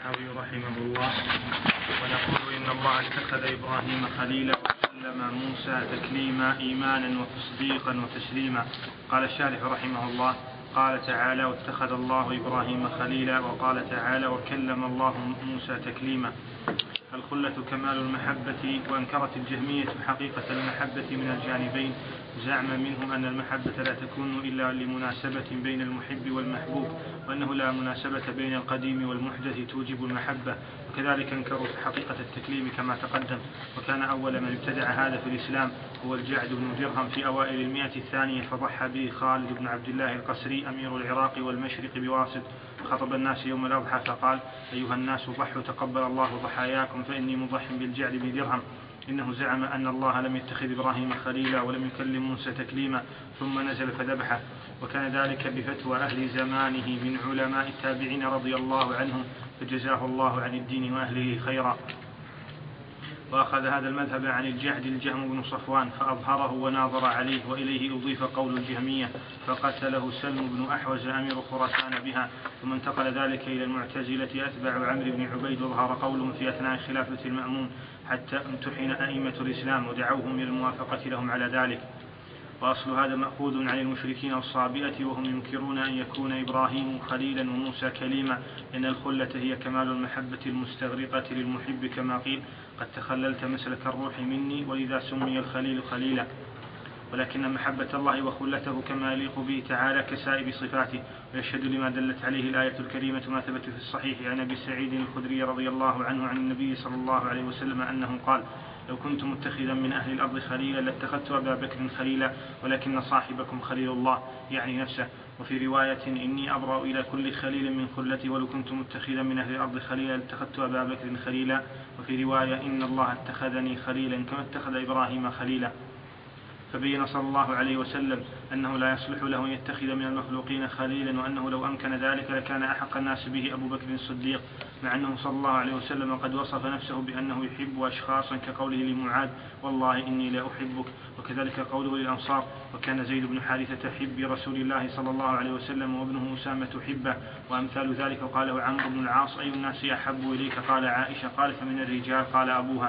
الطحاوي رحمه الله. ونقول إن الله اتخذ إبراهيم خليلا وكلم موسى تكليما إيمانا وتصديقا وتسليما. قال الشارح رحمه الله: قال تعالى: واتخذ الله إبراهيم خليلا. وقال تعالى: وكلم الله موسى تكليما. الخلة كمال المحبة. وأنكرت الجهمية حقيقة المحبة من الجانبين، زعم منهم أن المحبة لا تكون إلا لمناسبة بين المحب والمحبوب، وأنه لا مناسبة بين القديم والمحدث توجب المحبة. وكذلك أنكروا حقيقة التكليم كما تقدم. وكان أول من ابتدع هذا في الإسلام هو الجعد بن درهم في أوائل 100 فضحى به خالد بن عبد الله القسري أمير العراق والمشرق بواسط، خطب الناس يوم الأضحى فقال: أيها الناس ضحوا تقبل الله ضحاياكم فإني مضح بالجعد بدرهم. إنه زعم أن الله لم يتخذ إبراهيم خليلا ولم يكلم موسى تكليما، ثم نزل فذبحه. وكان ذلك بفتوى أهل زمانه من علماء التابعين رضي الله عنهم، فجزاه الله عن الدين وأهله خيرا. وأخذ هذا المذهب عن الجعد الجهم بن صفوان فأظهره وناظر عليه، وإليه أضيف قول الجهمية، فقتله سلم بن أحوز أمير خراسان بها. ثم انتقل ذلك إلى المعتزلة أتباع عمرو بن عبيد، وظهر قولهم في أثناء خلافة المأمون حتى امتحن أئمة الإسلام ودعوهم إلى الموافقة لهم على ذلك. وأصل هذا مأخوذ عن المشركين والصابئة، وهم ينكرون أن يكون إبراهيم خليلا وموسى كليما، لأن الخلة هي كمال المحبة المستغرقة للمحب، كما قيل: قد تخللت مسلك الروح مني، ولذا سمي الخليل خليلا. ولكن محبة الله وخلته كما يليق به تعالى كسائر صفاته. ويشهد لما دلت عليه الآية الكريمة ما ثبت في الصحيح عن أبي سعيد الخدري رضي الله عنه عن النبي صلى الله عليه وسلم أنه قال: لو كنت متخذا من أهل الأرض خليلا لاتخذت أبا بكر خليلا، ولكن صاحبكم خليل الله، يعني نفسه. وفي رواية: إني أبرأ إلى كل خليل من خلتي، ولو كنت متخذا من أهل الأرض خليلا لاتخذت أبا بكر خليلا. وفي رواية: إن الله اتخذني خليلا كما اتخذ إبراهيم خليلا. فبين صلى الله عليه وسلم أنه لا يصلح له أن يتخذ من المخلوقين خليلا، وأنه لو أمكن ذلك لكان أحق الناس به أبو بكر الصديق، مع أنه صلى الله عليه وسلم قد وصف نفسه بأنه يحب أشخاصا كقوله لمعاذ: والله إني لا أحبك. وكذلك قوله للأنصار: وكان زيد بن حارثة حب رسول الله صلى الله عليه وسلم، وابنه أسامة حبه، وأمثال ذلك. وقاله عمرو بن العاص: أي الناس أحب إليك؟ قال عائشة. قال: فمن الرجال. قال أبوها.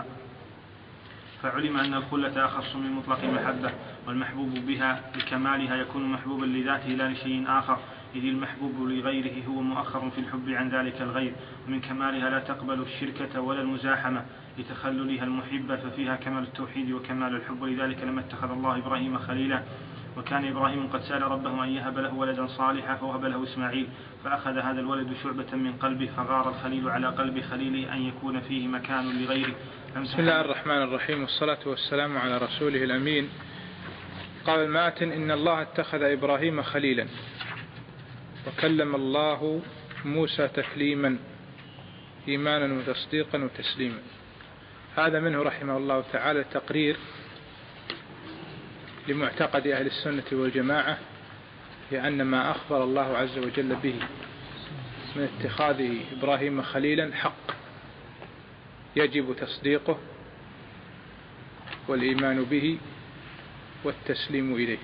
فعلم أن الخلة أخص من مطلق المحبة، والمحبوب بها بكمالها يكون محبوبا لذاته لا لشيء آخر، إذ المحبوب لغيره هو مؤخر في الحب عن ذلك الغير. ومن كمالها لا تقبل الشركة ولا المزاحمة لتخللها المحبة، ففيها كمال التوحيد وكمال الحب. ولذلك لما اتخذ الله إبراهيم خليلا، وكان إبراهيم قد سأل ربه أن يهب له ولدا صالحا فوهب له إسماعيل، فأخذ هذا الولد شعبة من قلبه، فغار الخليل على قلب خليله أن يكون فيه مكان لغيره. بسم الله الرحمن الرحيم، والصلاة والسلام على رسوله الأمين. قال الماتن: إن الله اتخذ إبراهيم خليلا وكلم الله موسى تكليما إيمانا وتصديقا وتسليما. هذا منه رحمه الله تعالى تقرير لمعتقد أهل السنة والجماعة لأن ما أخبر الله عز وجل به من اتخاذ إبراهيم خليلا حق، يجب تصديقه والإيمان به والتسليم إليه.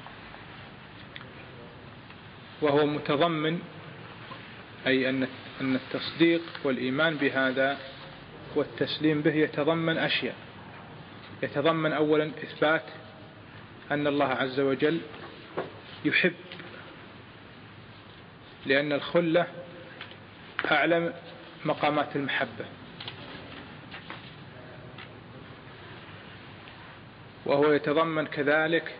وهو متضمن، أي أن التصديق والإيمان بهذا والتسليم به يتضمن أشياء. يتضمن أولا إثبات أن الله عز وجل يحب، لأن الخلة أعلى مقامات المحبة. وهو يتضمن كذلك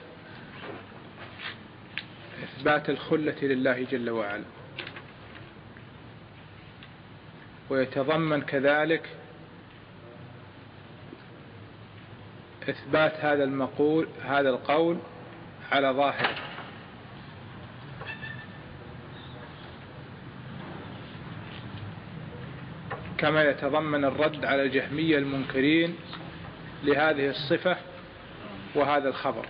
إثبات الخلة لله جل وعلا. ويتضمن كذلك إثبات هذا القول على ظاهره، كما يتضمن الرد على الجهمية المنكرين لهذه الصفة وهذا الخبر.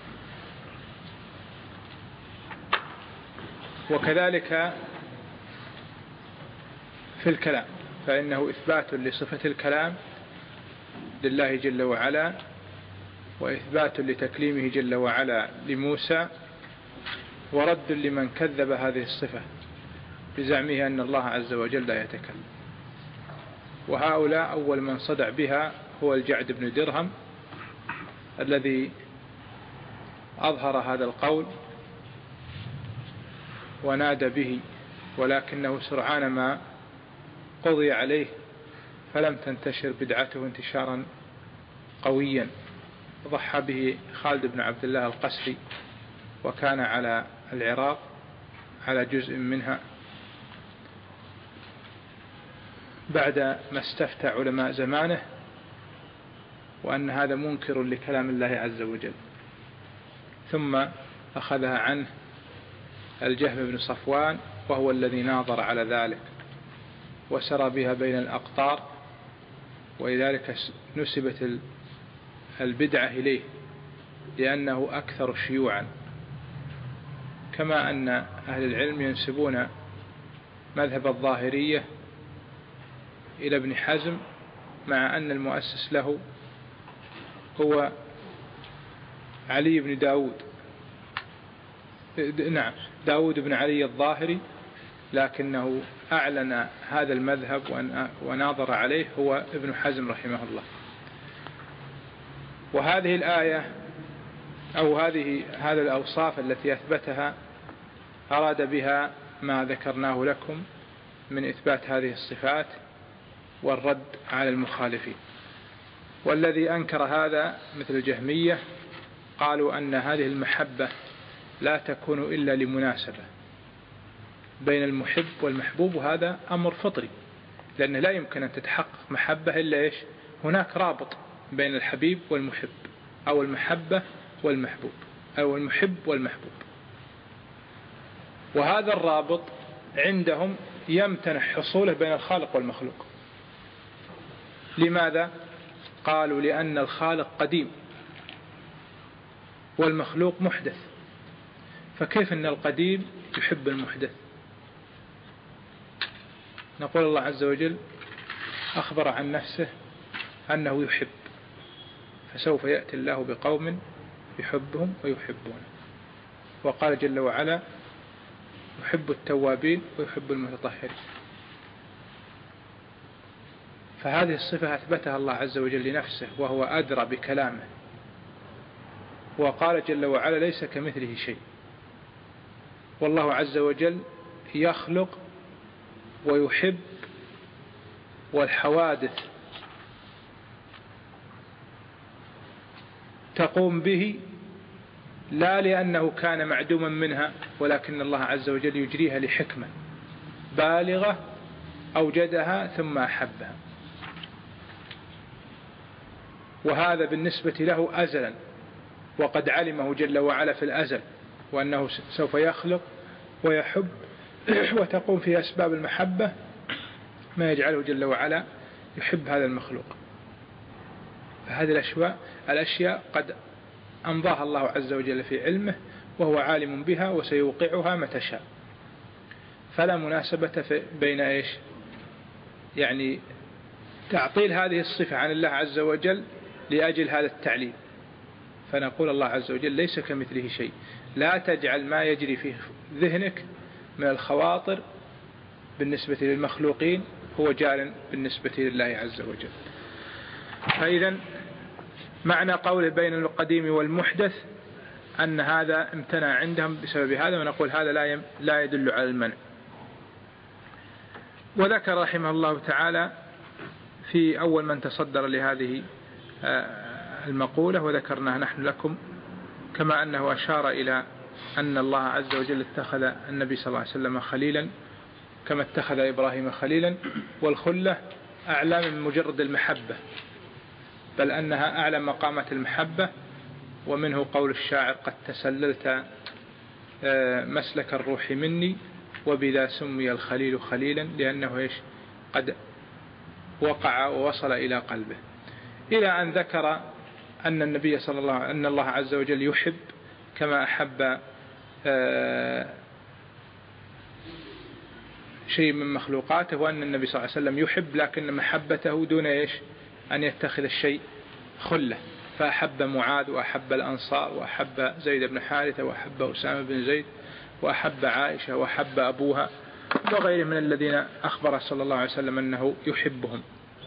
وكذلك في الكلام، فإنه إثبات لصفة الكلام لله جل وعلا، وإثبات لتكليمه جل وعلا لموسى، ورد لمن كذب هذه الصفة بزعمه أن الله عز وجل لا يتكلم. وهؤلاء أول من صدع بها هو الجعد بن درهم الذي أظهر هذا القول ونادى به، ولكنه سرعان ما قضي عليه فلم تنتشر بدعته انتشارا قويا. ضحى به خالد بن عبد الله القسري، وكان على العراق على جزء منها بعد ما استفتى علماء زمانه وأن هذا منكر لكلام الله عز وجل، ثم أخذها عنه الجهم بن صفوان وهو الذي ناظر على ذلك وسرى بها بين الأقطار، ولذلك نسبت البدعة إليه لأنه أكثر شيوعا، كما أن أهل العلم ينسبون مذهب الظاهرية إلى ابن حزم، مع أن المؤسس له هو علي بن داود بن علي الظاهري، لكنه أعلن هذا المذهب وناظر عليه هو ابن حزم رحمه الله. وهذه الآية أو هذه الأوصاف التي أثبتها أراد بها ما ذكرناه لكم من إثبات هذه الصفات والرد على المخالفين. والذي أنكر هذا مثل الجهمية قالوا أن هذه المحبة لا تكون إلا لمناسبة بين المحب والمحبوب، وهذا أمر فطري، لأن لا يمكن أن تتحقق محبة إلا هناك رابط بين الحبيب والمحب، أو المحبة والمحبوب، أو المحب والمحبوب. وهذا الرابط عندهم يمتنع حصوله بين الخالق والمخلوق. لماذا؟ قالوا لأن الخالق قديم والمخلوق محدث، فكيف أن القديم يحب المحدث؟ نقول الله عز وجل أخبر عن نفسه أنه يحب، فسوف يأتي الله بقوم يحبهم ويحبونه. وقال جل وعلا يحب التوابين ويحب المتطهرين. فهذه الصفة أثبتها الله عز وجل لنفسه وهو أدرى بكلامه. وقال جل وعلا ليس كمثله شيء. والله عز وجل يخلق ويحب، والحوادث تقوم به لا لأنه كان معدوما منها، ولكن الله عز وجل يجريها لحكمة بالغة أوجدها ثم أحبها. وهذا بالنسبة له أزلا، وقد علمه جل وعلا في الأزل، وأنه سوف يخلق ويحب وتقوم في أسباب المحبة ما يجعله جل وعلا يحب هذا المخلوق. فهذه الأشياء قد أمضاها الله عز وجل في علمه، وهو عالم بها وسيوقعها متى شاء. فلا مناسبة بين يعني تعطيل هذه الصفة عن الله عز وجل لأجل هذا التعليل. فنقول الله عز وجل ليس كمثله شيء. لا تجعل ما يجري في ذهنك من الخواطر بالنسبة للمخلوقين هو جار بالنسبة لله عز وجل. فإذا معنى قوله بين القديم والمحدث أن هذا امتنع عندهم بسبب هذا، ونقول هذا لا يدل على المنع. وذكر رحمه الله تعالى في أول من تصدر لهذه المقولة وذكرناها نحن لكم، كما أنه أشار إلى أن الله عز وجل اتخذ النبي صلى الله عليه وسلم خليلا كما اتخذ إبراهيم خليلا، والخلة أعلى من مجرد المحبة، بل أنها أعلى مقامات المحبة. ومنه قول الشاعر قد تسللت مسلك الروح مني وبذا سمي الخليل خليلا، لأنه قد وقع ووصل إلى قلبه، إلى أن ذكر أن النبي أن الله عز وجل يحب كما أحب شيء من مخلوقاته، وأن النبي صلى الله عليه وسلم يحب لكن محبته دون أن يتخذ الشيء خلة. فأحب معاذ وأحب الأنصار وأحب زيد بن حارثة وأحب أسامة بن زيد وأحب عائشة وأحب أبوها وغيره من الذين أخبر صلى الله عليه وسلم أنه يحبهم.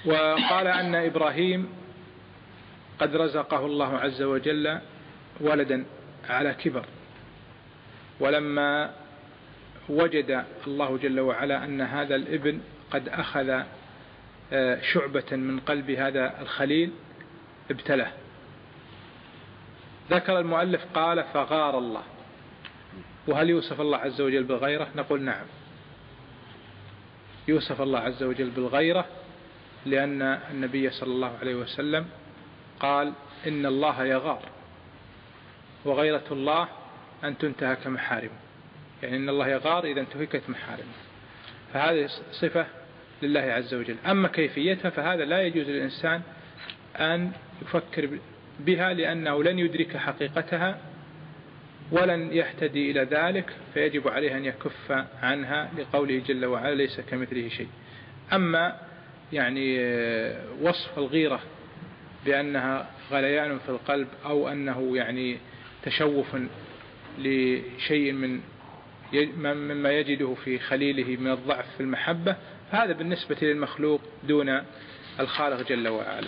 وقال أن إبراهيم قد رزقه الله عز وجل ولدا على كبر، ولما وجد الله جل وعلا أن هذا الابن قد أخذ شعبة من قلب هذا الخليل ابتلاه. ذكر المؤلف قال فغار الله. وهل يوصف الله عز وجل بالغيرة؟ نقول نعم، يوصف الله عز وجل بالغيرة، لأن النبي صلى الله عليه وسلم قال إن الله يغار، وغيرة الله أن تنتهك محارمه، يعني إن الله يغار إذا انتهكت محارمه، فهذه صفة لله عز وجل. أما كيفيتها فهذا لا يجوز للإنسان أن يفكر بها، لأنه لن يدرك حقيقتها ولن يهتدي إلى ذلك، فيجب عليه أن يكف عنها لقوله جل وعلا ليس كمثله شيء. أما يعني وصف الغيرة بأنها غليان في القلب أو أنه يعني تشوف لشيء مما يجده في خليله من الضعف في المحبة، فهذا بالنسبة للمخلوق دون الخالق جل وعلا.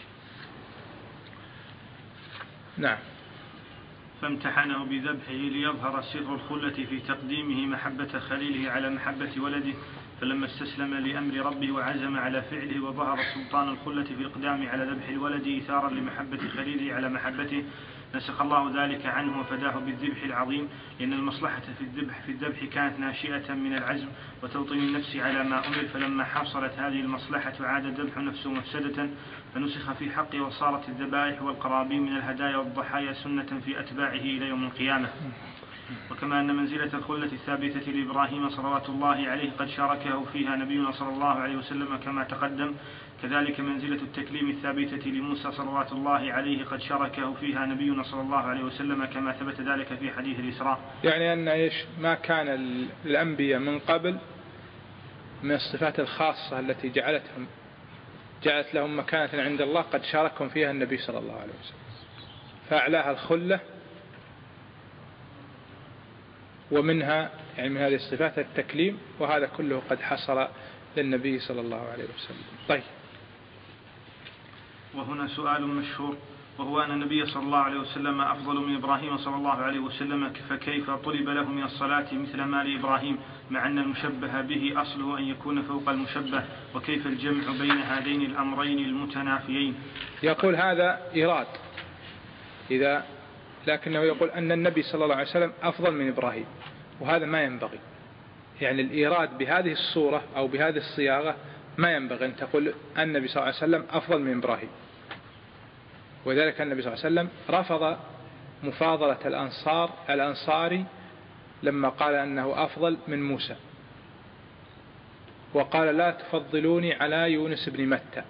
نعم. فامتحنه بذبحه ليظهر سر الخلة في تقديمه محبة خليله على محبة ولده، فلما استسلم لأمر ربه وعزم على فعله وظهر سلطان الخلة في الإقدام على ذبح الولد إثارا لمحبة خليله على محبته، نسخ الله ذلك عنه وفداه بالذبح العظيم، لأن المصلحة في الذبح كانت ناشئة من العزم وتوطين النفس على ما أمر، فلما حصلت هذه المصلحة عاد الذبح نفسه مفسدة فنسخ في حقه، وصارت الذبائح والقرابين من الهدايا والضحايا سنة في أتباعه إلى يوم القيامة. وكما أن منزلة الخلة الثابتة لإبراهيم صلوات الله عليه قد شاركه فيها نبينا صلى الله عليه وسلم كما تقدم، كذلك منزلة التكليم الثابتة لموسى صلوات الله عليه قد شاركه فيها نبينا صلى الله عليه وسلم كما ثبت ذلك في حديث الإسراء. يعني أن ما كان الأنبياء من قبل من الصفات الخاصة التي جعلت لهم مكانة عند الله قد شاركهم فيها النبي صلى الله عليه وسلم، فأعلاها الخلة، ومنها يعني من هذه الصفات التكليم، وهذا كله قد حصل للنبي صلى الله عليه وسلم. طيب. وهنا سؤال مشهور، وهو أن النبي صلى الله عليه وسلم أفضل من إبراهيم صلى الله عليه وسلم، فكيف طلب له من الصلاة مثل ما لإبراهيم مع أن المشبه به أصله أن يكون فوق المشبه، وكيف الجمع بين هذين الأمرين المتنافيين؟ يقول هذا إيراد لكنه يقول أن النبي صلى الله عليه وسلم أفضل من إبراهيم، وهذا ما ينبغي. يعني الإيراد بهذه الصورة أو بهذه الصياغة ما ينبغي أن تقول النبي صلى الله عليه وسلم أفضل من إبراهيم، وذلك النبي صلى الله عليه وسلم رفض مفاضلة الأنصاري لما قال أنه أفضل من موسى، وقال لا تفضلوني على يونس بن متى.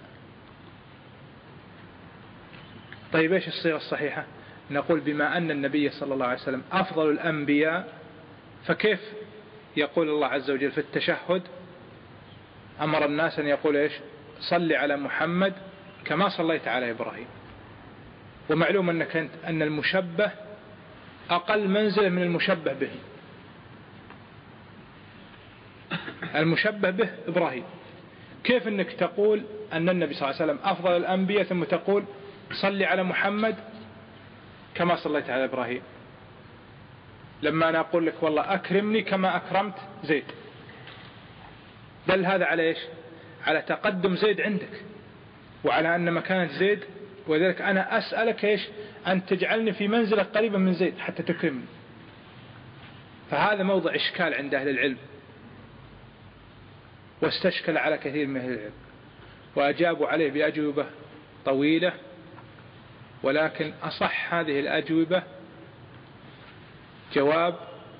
طيب إيش الصيغة الصحيحة؟ نقول بما أن النبي صلى الله عليه وسلم أفضل الأنبياء، فكيف يقول الله عز وجل في التشهد أمر الناس أن يقول إيش؟ صل على محمد كما صليت على إبراهيم. ومعلوم أن المشبه أقل منزلة من المشبه به. المشبه به إبراهيم، كيف أنك تقول أن النبي صلى الله عليه وسلم أفضل الأنبياء ثم تقول صل على محمد كما صليت على إبراهيم؟ لما أنا أقول لك والله أكرمني كما أكرمت زيد، بل هذا على إيش؟ على تقدم زيد عندك وعلى أن مكانة زيد، وذلك أنا أسألك إيش؟ أن تجعلني في منزلة قريبة من زيد حتى تكرمني. فهذا موضع إشكال عند أهل العلم، واستشكل على كثير من أهل العلم، وأجابوا عليه بأجوبة طويلة، ولكن أصح هذه الأجوبة جواب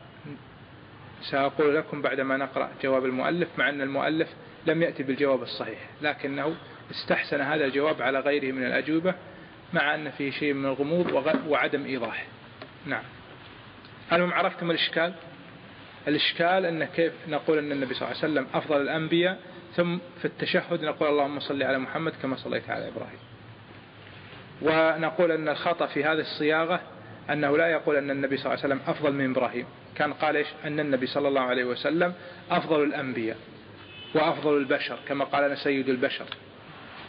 سأقول لكم بعدما نقرأ جواب المؤلف، مع أن المؤلف لم يأتي بالجواب الصحيح، لكنه استحسن هذا الجواب على غيره من الأجوبة، مع أن فيه شيء من الغموض وعدم إيضاح. نعم. هل عرفتم الإشكال؟ الإشكال أن كيف نقول أن النبي صلى الله عليه وسلم أفضل الأنبياء، ثم في التشهد نقول اللهم صل على محمد كما صليت على إبراهيم. ونقول أن الخطأ في هذه الصياغة أنه لا يقول أن النبي صلى الله عليه وسلم أفضل من إبراهيم، كان قال إيش؟ أن النبي صلى الله عليه وسلم أفضل الأنبياء وأفضل البشر، كما قال أنا سيد البشر،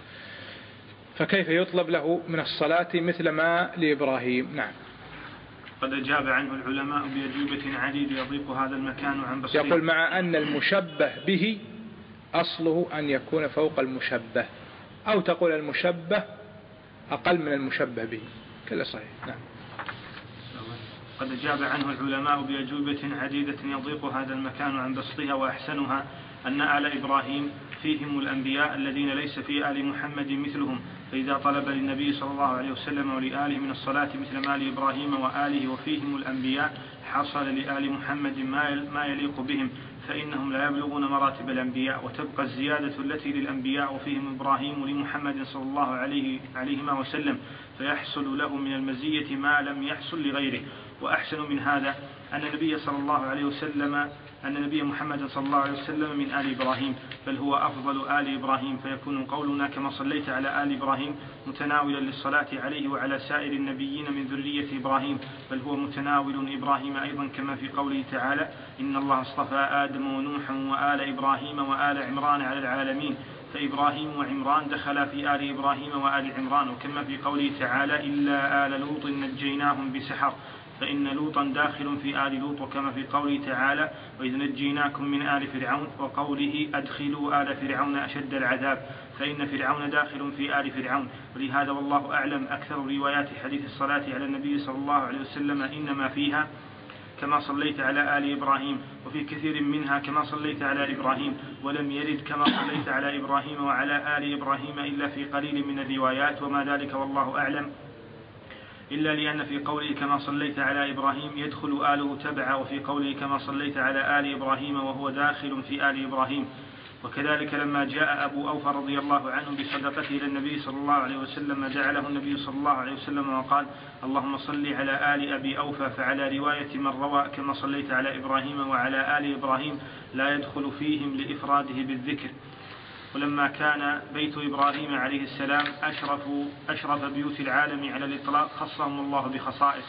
فكيف يطلب له من الصلاة مثل ما لإبراهيم؟ نعم. قد أجاب عنه العلماء بأجوبة عديدة يضيق هذا المكان عن بسطه. يقول مع أن المشبه به أصله أن يكون فوق المشبه، أو تقول المشبه أقل من المشبه به، كله صحيح. نعم. قد أجاب عنه العلماء بأجوبة عديدة يضيق هذا المكان عن بسطها، وأحسنها أن آل إبراهيم فيهم الأنبياء الذين ليس في آل محمد مثلهم، فإذا طلب للنبي صلى الله عليه وسلم ولآله من الصلاة مثل ما لإبراهيم وآله وفيهم الأنبياء حصل لآل محمد ما يليق بهم، فإنهم لا يبلغون مراتب الأنبياء، وتبقى الزيادة التي للأنبياء وفيهم إبراهيم لمحمد صلى الله عليه وسلم، فيحصل له من المزية ما لم يحصل لغيره. وأحسن من هذا أن النبي محمد صلى الله عليه وسلم من آل إبراهيم، بل هو أفضل آل إبراهيم، فيكون قولنا كما صليت على آل إبراهيم متناولا للصلاة عليه وعلى سائر النبيين من ذرية إبراهيم، بل هو متناول إبراهيم أيضا، كما في قوله تعالى إن الله اصطفى آدم ونوحا وآل إبراهيم وآل عمران على العالمين، فإبراهيم وعمران دخلا في آل إبراهيم وآل عمران، وكما في قوله تعالى إلا آل لوط نجيناهم بسحر، فإن لوطا داخل في آل لوط، وكما في قوله تعالى وإذ نجيناكم من آل فرعون، وقوله أدخلوا آل فرعون أشد العذاب، فإن فرعون داخل في آل فرعون. ولهذا والله أعلم أكثر روايات حديث الصلاة على النبي صلى الله عليه وسلم إنما فيها كما صليت على آل إبراهيم، وفي كثير منها كما صليت على إبراهيم، ولم يرد كما صليت على إبراهيم وعلى آل إبراهيم إلا في قليل من الروايات، وما ذلك والله أعلم، إلا لأن في قوله كما صليت على إبراهيم يدخل آله تبعا، وفي قوله كما صليت على آل إبراهيم وهو داخل في آل إبراهيم. وكذلك لما جاء أبو أوفى رضي الله عنه بصدقته إلى النبي صلى الله عليه وسلم جعله النبي صلى الله عليه وسلم وقال اللهم صل على آل أبي أوفى، فعلى رواية من روى كما صليت على إبراهيم وعلى آل إبراهيم لا يدخل فيهم لإفراده بالذكر. ولما كان بيت إبراهيم عليه السلام أشرف بيوت العالم على الإطلاق خصهم الله بخصائص،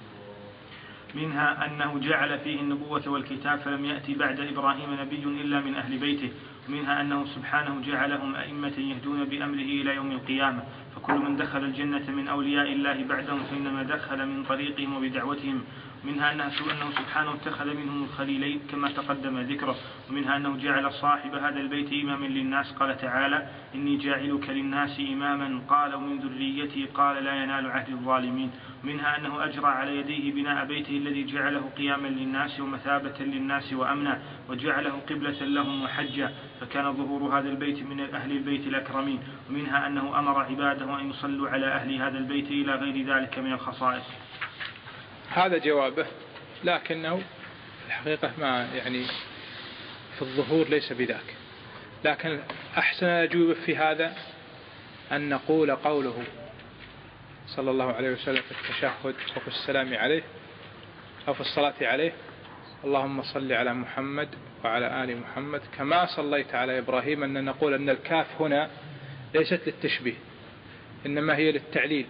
منها أنه جعل فيه النبوة والكتاب، فلم يأتي بعد إبراهيم نبي إلا من أهل بيته، ومنها أنه سبحانه جعلهم أئمة يهدون بأمره إلى يوم القيامة، فكل من دخل الجنة من أولياء الله بعدهم فإنما دخل من طريقهم وبدعوتهم. ومنها أنه سبحانه اتخذ منهم الخليلين كما تقدم ذكره. ومنها أنه جعل صاحب هذا البيت إماما للناس، قال تعالى إني جاعلك للناس إماما، قال ومن ذريتي، قال لا ينال عهد الظالمين. ومنها أنه أجرى على يديه بناء بيته الذي جعله قياما للناس ومثابة للناس وأمنا، وجعله قبلة لهم وحجا، فكان ظهور هذا البيت من أهل البيت الأكرمين. ومنها أنه أمر عباده أن يصلوا على أهل هذا البيت إلى غير ذلك من الخصائص. هذا جوابه، لكنه الحقيقة ما يعني في الظهور ليس بذاك، لكن أحسن أجوبة في هذا أن نقول قوله صلى الله عليه وسلم في التشهد وفي السلام عليه أو في الصلاة عليه اللهم صل على محمد وعلى آل محمد كما صليت على إبراهيم، أن نقول أن الكاف هنا ليست للتشبيه، إنما هي للتعليل،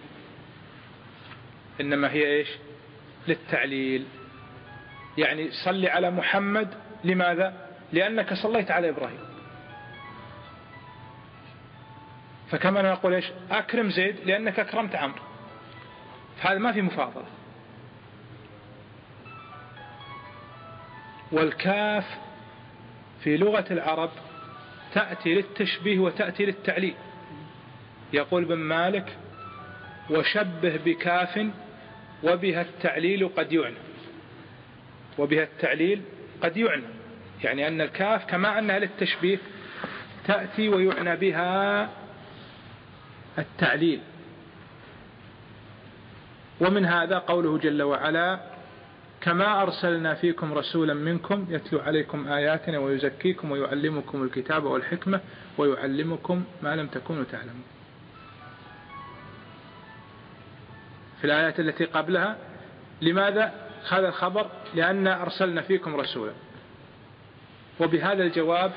إنما هي إيش؟ للتعليل. يعني صل على محمد، لماذا؟ لأنك صليت على إبراهيم. فكما نقول إيش؟ أكرم زيد لأنك أكرمت عمرو، فهذا ما في مفاضلة. والكاف في لغة العرب تأتي للتشبيه وتأتي للتعليل. يقول ابن مالك وشبه بكاف وبها التعليل قد يعنى، وبها التعليل قد يعنى، يعني أن الكاف كما أنها للتشبيه تأتي ويعنى بها التعليل. ومن هذا قوله جل وعلا كما أرسلنا فيكم رسولا منكم يتلو عليكم آياتنا ويزكيكم ويعلمكم الكتاب والحكمة ويعلمكم ما لم تكونوا تعلمون. في الآيات التي قبلها لماذا هذا الخبر؟ لأن أرسلنا فيكم رسولا. وبهذا الجواب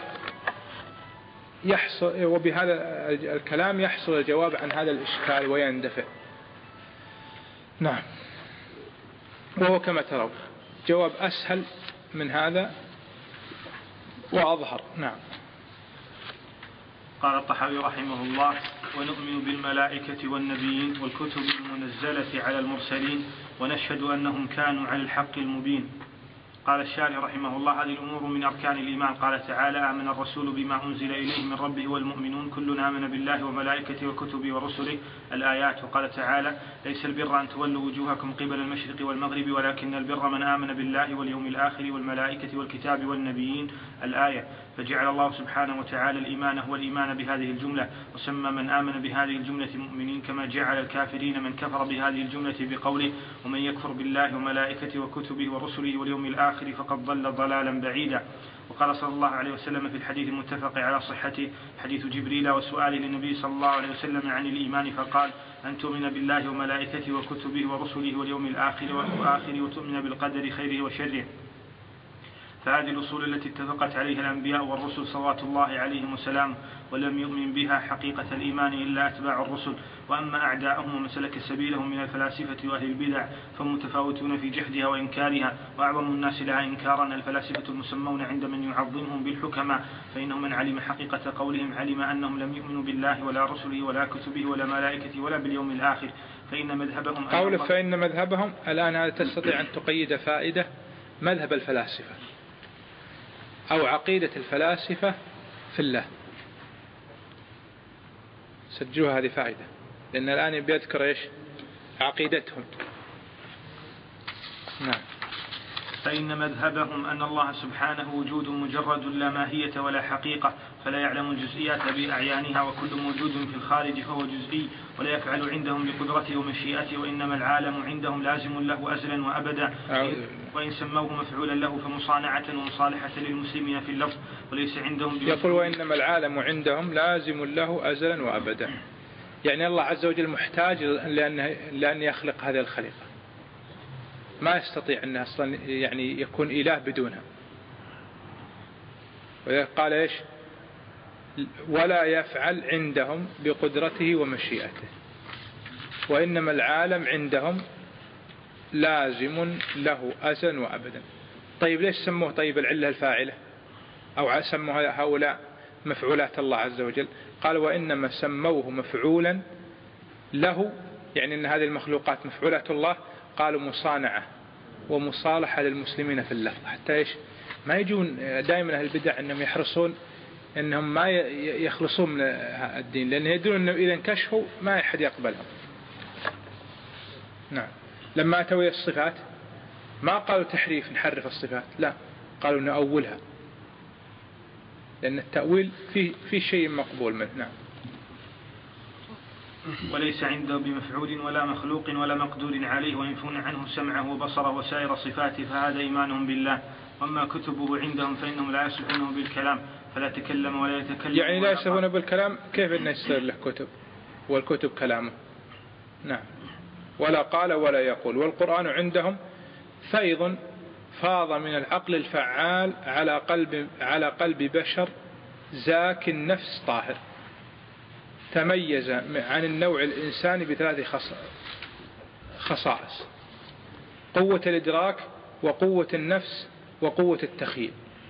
يحصل، وبهذا الكلام يحصل الجواب عن هذا الإشكال ويندفع. نعم. وهو كما ترون جواب أسهل من هذا وأظهر. نعم. قال الطحاوي رحمه الله: ونؤمن بالملائكة والنبيين والكتب المنزلة على المرسلين ونشهد أنهم كانوا على الحق المبين. قال الشارح رحمه الله: هذه الأمور من أركان الإيمان. قال تعالى: آمن الرسول بما أنزل إليه من ربه والمؤمنون كل آمن بالله وملائكته وكتبه ورسله. الآيات. وقال تعالى: ليس البر أن تولوا وجوهكم قبل المشرق والمغرب ولكن البر من آمن بالله واليوم الآخر والملائكة والكتاب والنبيين. الآية. فجعل الله سبحانه وتعالى الإيمان هو الإيمان بهذه الجملة، وسمى من آمن بهذه الجملة مؤمنين، كما جعل الكافرين من كفر بهذه الجملة بقوله: ومن يكفر بالله وملائكته وكتبه ورسله واليوم الآخر فقد ضل ضلالا بعيدا. وقال صلى الله عليه وسلم في الحديث المتفق على صحته، حديث جبريل وسؤاله للنبي صلى الله عليه وسلم عن الإيمان، فقال: أن تؤمن بالله وملائكته وكتبه ورسله واليوم الآخر وتؤمن بالقدر خيره وشره. فهذه الأصول التي اتفقت عليها الأنبياء والرسل صلوات الله عليهم وسلام، ولم يؤمن بها حقيقة الإيمان إلا أتباع الرسل. وأما أعداءهم ومن سلك سبيلهم من الفلاسفة وأهل البدع فهم متفاوتون في جحدها وإنكارها، وأعظم الناس لها إنكارا الفلاسفة المسمون عند من يعظمهم بالحكماء، فإنه من علم حقيقة قولهم علم أنهم لم يؤمنوا بالله ولا رسله ولا كتبه ولا ملائكته ولا باليوم الآخر، فإن مذهبهم الآن هذا تستطيع أن تقيد فائدة مذهب الفلاسفة أو عقيدة الفلاسفة في الله. سجلوها، هذه فائدة، لأن الآن بيذكر إيش عقيدتهم. نعم. فإن مذهبهم أن الله سبحانه وجود مجرد لا ماهية ولا حقيقة، فلا يعلم الجزئيات بأعيانها، وكل موجود في الخارج فهو جزئي ولا يفعل عندهم بقدرته ومشيئته، وإنما العالم عندهم لازم له أزلا وأبدا، وإن سموه مفعولا له فمصانعة ومصالحة للمسلمين في اللفظ، وليس عندهم يقول: وإنما العالم عندهم لازم له أزلا وأبدا، يعني الله عز وجل محتاج لأن يخلق هذه الخليقة، ما يستطيع أن أصلا يعني يكون إله بدونها. وقال إيش؟ ولا يفعل عندهم بقدرته ومشيئته، وإنما العالم عندهم لازم له أزلا وأبدا. طيب ليش سموه طيب العلة الفاعلة، أو سموه هؤلاء مفعولات الله عز وجل؟ قال: وإنما سموه مفعولا له، يعني أن هذه المخلوقات مفعولات الله، قالوا مصانعة ومصالحة للمسلمين في اللفظ، حتى إيش ما يجون دائما أهل البدع أنهم يحرصون أنهم ما يخلصون من الدين، لأن يدرون أنه إذا انكشفوا ما أحد يقبلهم. نعم. لما أتوا الصفات ما قالوا تحريف نحرف الصفات، لا، قالوا نأولها، لأن التأويل فيه شيء مقبول منه. نعم. وليس عنده بمفعول ولا مخلوق ولا مقدور عليه، وينفون عنه سمعه وبصره وسائر صفاته، فهذا إيمانهم بالله. وأما كتبه عندهم فإنهم لا يصفونه بالكلام، فلا تكلم ولا يتكلم، يعني لا يصفونه بالكلام، كيف أن يصير له كتب والكتب كلامه؟ نعم. ولا قال ولا يقول. والقرآن عندهم فيض فاض من العقل الفعال على قلب بشر زاك النفس طاهر، تميز عن النوع الإنساني بثلاث خصائص: قوة الإدراك وقوة النفس وقوة التخيل.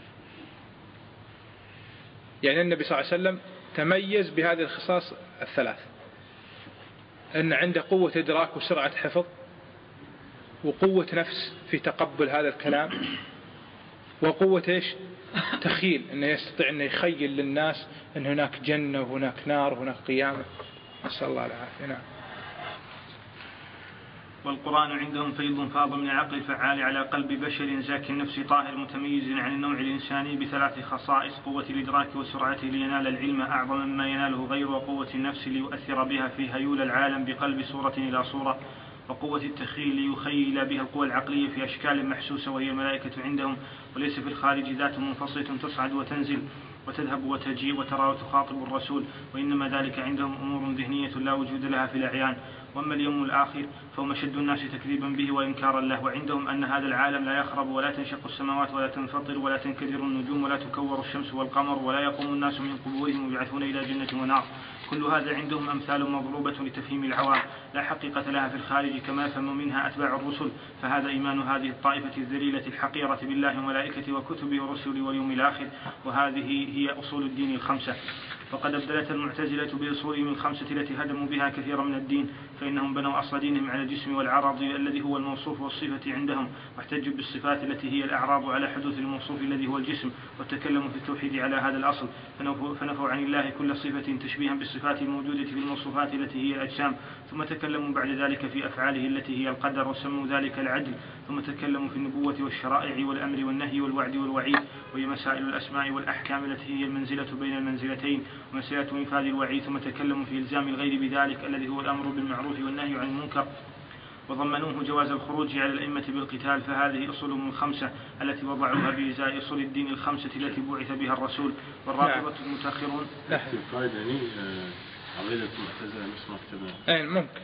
يعني النبي صلى الله عليه وسلم تميز بهذه الخصائص الثلاث، أن عنده قوة إدراك وسرعة حفظ، وقوة نفس في تقبل هذا الكلام، وقوة إيش؟ تخيل، أنه يستطيع أن يخيل للناس أن هناك جنة وهناك نار وهناك قيامة. نسأل الله العافية. نعم. والقرآن عندهم فيض فاض من العقل الفعال على قلب بشر زاكي النفس طاهر متميز عن النوع الإنساني بثلاث خصائص: قوة الإدراك وسرعته لينال العلم أعظم مما يناله غيره، وقوة النفس ليؤثر بها في هيول العالم بقلب صورة إلى صورة، وقوة التخيل ليخيل بها القوى العقلية في أشكال محسوسة، وهي الملائكة عندهم، وليس في الخارج ذات منفصلة تصعد وتنزل وتذهب وتجيء وترى وتخاطب الرسول، وإنما ذلك عندهم أمور ذهنية لا وجود لها في الأعيان. وأما اليوم الآخر فهم أشد الناس تكذيبا به وإنكارا له، وعندهم أن هذا العالم لا يخرب ولا تنشق السماوات ولا تنفطر ولا تنكدر النجوم ولا تكور الشمس والقمر ولا يقوم الناس من قبورهم ويبعثون إلى جنة ونار. كل هذا عندهم أمثال مضروبة لتفهيم العوام لا حقيقة لها في الخارج، كما يفهم منها أتباع الرسل. فهذا إيمان هذه الطائفة الذليلة الحقيرة بالله وملائكته وكتبه ورسله واليوم الآخر، وهذه هي أصول الدين الخمسة. وقد أبدلت المعتزلة بأصولهم الخمسة التي هدموا بها كثيرا من الدين، فإنهم بنوا أصل دينهم على الجسم والعرض الذي هو الموصوف والصفة عندهم، واحتجوا بالصفات التي هي الأعراض على حدوث الموصوف الذي هو الجسم، وتكلموا في التوحيد على هذا الأصل، فنفوا عن الله كل صفة تشبيها بالصفات الموجودة في الموصوفات التي هي الأجسام، ثم تكلموا بعد ذلك في أفعاله التي هي القدر وسموا ذلك العدل، ثم تكلموا في النبوة والشرائع والأمر والنهي والوعد والوعيد، وهي مسائل الأسماء والأحكام التي هي المنزلة بين المنزلتين ومسألة إنفاذ الوعيد، ثم تكلموا في إلزام الغير بذلك الذي هو الأمر بالمعروف والنهي عن المنكر، وضمنوه جواز الخروج على الأئمة بالقتال، فهذه أصولهم الخمسة التي وضعوها بإزاء أصول الدين الخمسة التي بعث بها الرسول. والرافضة المتأخرون عقيدة المعتزلة مش مكتبة ممكن.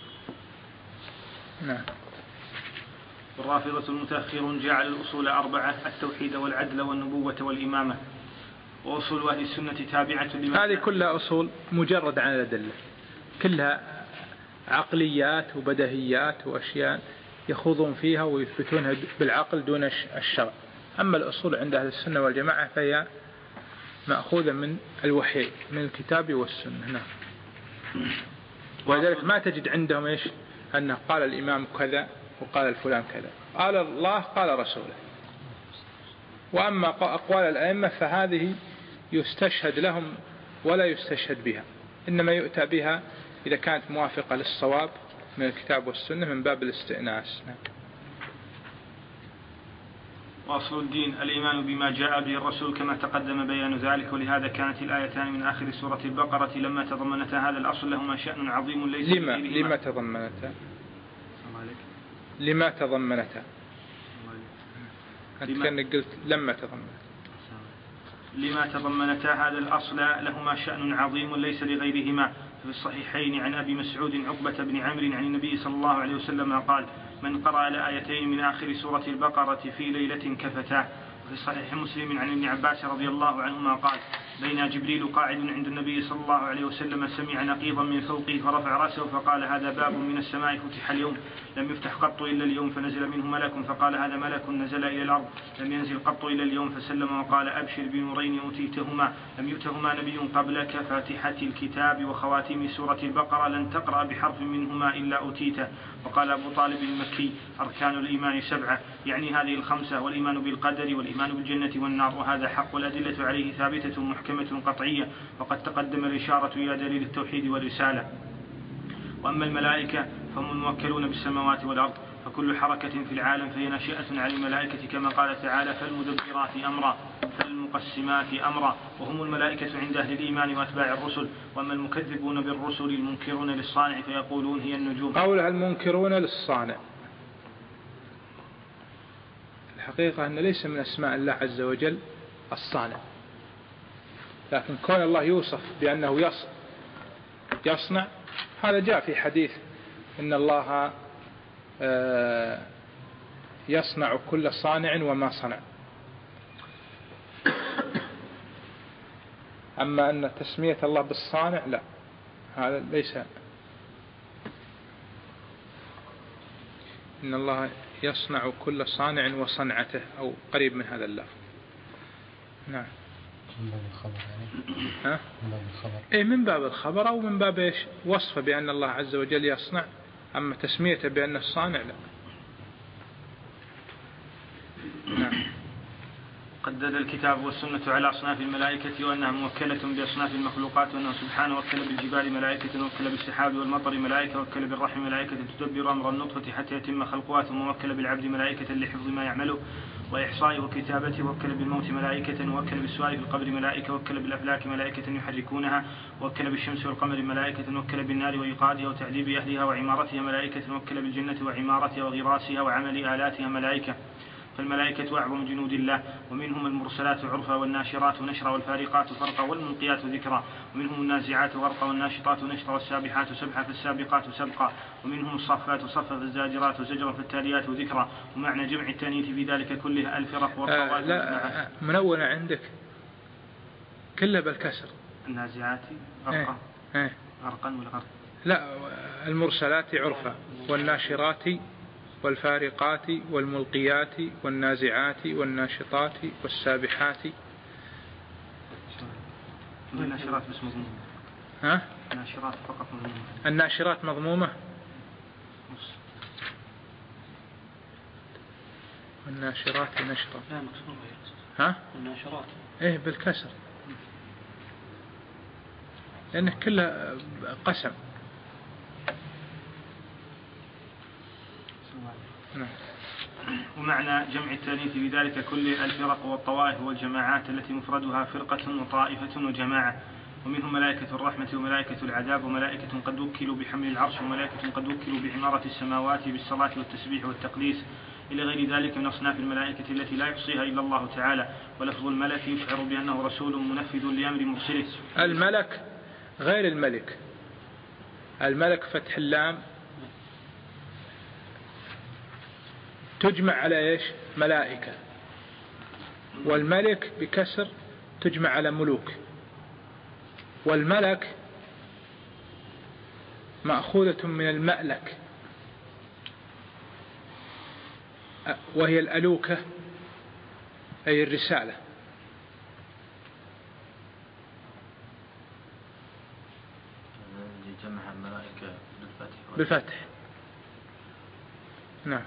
نعم. والرافضة المتأخرون جعل الأصول 4: التوحيد والعدل والنبوة والإمامة. وأصول أهل السنة تابعة لما هذه كلها أصول مجرد عن الأدلة، كلها عقليات وبدهيات وأشياء يخوضون فيها ويثبتونها بالعقل دون الشرع. أما الأصول عند أهل السنة والجماعة فهي مأخوذة من الوحي، من الكتاب والسنة. نعم. ولذلك ما تجد عندهم إيش أنه قال الإمام كذا وقال الفلان كذا، قال الله قال رسوله. وأما أقوال الأئمة فهذه يستشهد لهم ولا يستشهد بها، إنما يؤتى بها إذا كانت موافقة للصواب من الكتاب والسنة من باب الاستئناس. وأصل الدين الإيمان بما جاء به الرسول كما تقدم بيان ذلك، ولهذا كانت الآيتان من آخر سورة البقرة لما تضمنتا هذا الأصل لهما شأن عظيم ليس لما تضمنتا لما تضمنتا أنت كأنك قلت لما تضمنتا هذا الأصل لهما شأن عظيم ليس لغيرهما. في الصحيحين عن أبي مسعود عقبة بن عمرو عن النبي صلى الله عليه وسلم قال: من قرأ الآيتين من آخر سورة البقرة في ليلة كفتاه. وفي صحيح مسلم عن ابن عباس رضي الله عنهما قال: بين جبريل قاعد عند النبي صلى الله عليه وسلم سمع نقيضا من فوقه فرفع رأسه فقال: هذا باب من السماء فتح اليوم لم يفتح قط إلا اليوم، فنزل منه ملك فقال: هذا ملك نزل إلى الأرض لم ينزل قط إلا اليوم، فسلم وقال: أبشر بنورين أوتيتهما لم يؤتهما نبي قبلك، فاتحة الكتاب وخواتيم سورة البقرة لن تقرأ بحرف منهما إلا أوتيته. وقال أبو طالب المكي: أركان الإيمان 7، يعني هذه الخمسة: والإيمان بالقدر والإيمان بالجنة والنار، وهذا حق، والأدلة عليه ثابتة محكمة قطعية، وقد تقدم الإشارة إلى دليل التوحيد والرسالة. وأما الملائكة فهم الموكلون بالسماوات والأرض، فكل حركة في العالم فهي ناشئة عن الملائكة كما قال تعالى: فالمدبرات أمرا فالمقسمات أمرا، وهم الملائكة عند أهل الإيمان وأتباع الرسل. وأما المكذبون بالرسل المنكرون للصانع فيقولون هي النجوم. قولها المنكرون للصانع، الحقيقة أن ليس من أسماء الله عز وجل الصانع، لكن كون الله يوصف بأنه يصنع هذا جاء في حديث إن الله يصنع كل صانع وما صنع. أما أن تسمية الله بالصانع لا، هذا ليس. إن الله يصنع كل صانع وصنعته، أو قريب من هذا اللفظ. نعم. من باب الخبر يعني؟ ها؟ من باب الخبر. إيه، من باب الخبر أو من باب إيش؟ وصفه بأن الله عز وجل يصنع، أما تسميته بأن الصانع لا. نعم. قد دل الكتاب والسنة على أصناف الملائكة وأنها موكلة بأصناف المخلوقات، وأنه سبحانه وكل بالجبال ملائكة، وكل بالسحاب والمطر ملائكة، وكل بالرحم ملائكة تدبر أمر النطفة حتى يتم خلقها، ثم وكل بالعبد ملائكة لحفظ ما يعمله وإحصائه وكتابته، وكل بالموت ملائكة، وكل بالسؤال في القبر ملائكة، وكل بالأفلاك ملائكة يحركونها، وكل بالشمس والقمر ملائكة، وكل بالنار وإيقادها وتعذيب أهلها وعمارتها ملائكة، وكل بالجنة وعمارتها وغراسها وعمل آلاتها ملائكة. فالملائكة أعظم جنود الله، ومنهم المرسلات عرفا، والناشرات نشرا، والفارقات فرقا، والملقيات ذكرا، ومنهم النازعات غرقا، والناشطات نشطا، والسابحات سبحا، فالسابقات سبقا، ومنهم الصافات صفا، فالزاجرات زجرا، فالتاليات ذكرا. ومعنى جمع التانيث في ذلك كله الفرق والقوات. لا، منونة عندك كلها بالكسر. النازعات غرقا. غرقا والغرق. لا، المرسلات عرفا، والناشرات والفارقات والملقيات والنازعات والناشطات والسابحات. الناشرات بس مضمومة. ها؟ الناشرات فقط مضمومة. الناشرات مضمومة. والناشرات نشطة. لا مكسورة. ها؟ الناشرات. إيه بالكسر. لأنه كله قسم. نعم. ومعنى جمع التأنيث بذلك كل الفرق والطوائف والجماعات التي مفردها فرقة وطائفة وجماعة، ومنهم ملائكة الرحمة وملائكة العذاب وملائكة قد وكلوا بحمل العرش وملائكة قد وكلوا بعمارة السماوات بالصلاة والتسبيح والتقديس إلى غير ذلك من أصناف الملائكة التي لا يحصيها إلا الله تعالى. ولفظ الملك يشعر بأنه رسول منفذ لأمر مرسله. الملك غير الملك. الملك فتح اللام تجمع على إيش؟ ملائكة. والملك بكسر تجمع على ملوك. والملك مأخوذة من المألك وهي الألوكة أي الرسالة. جمع الملائكة بالفتح. نعم.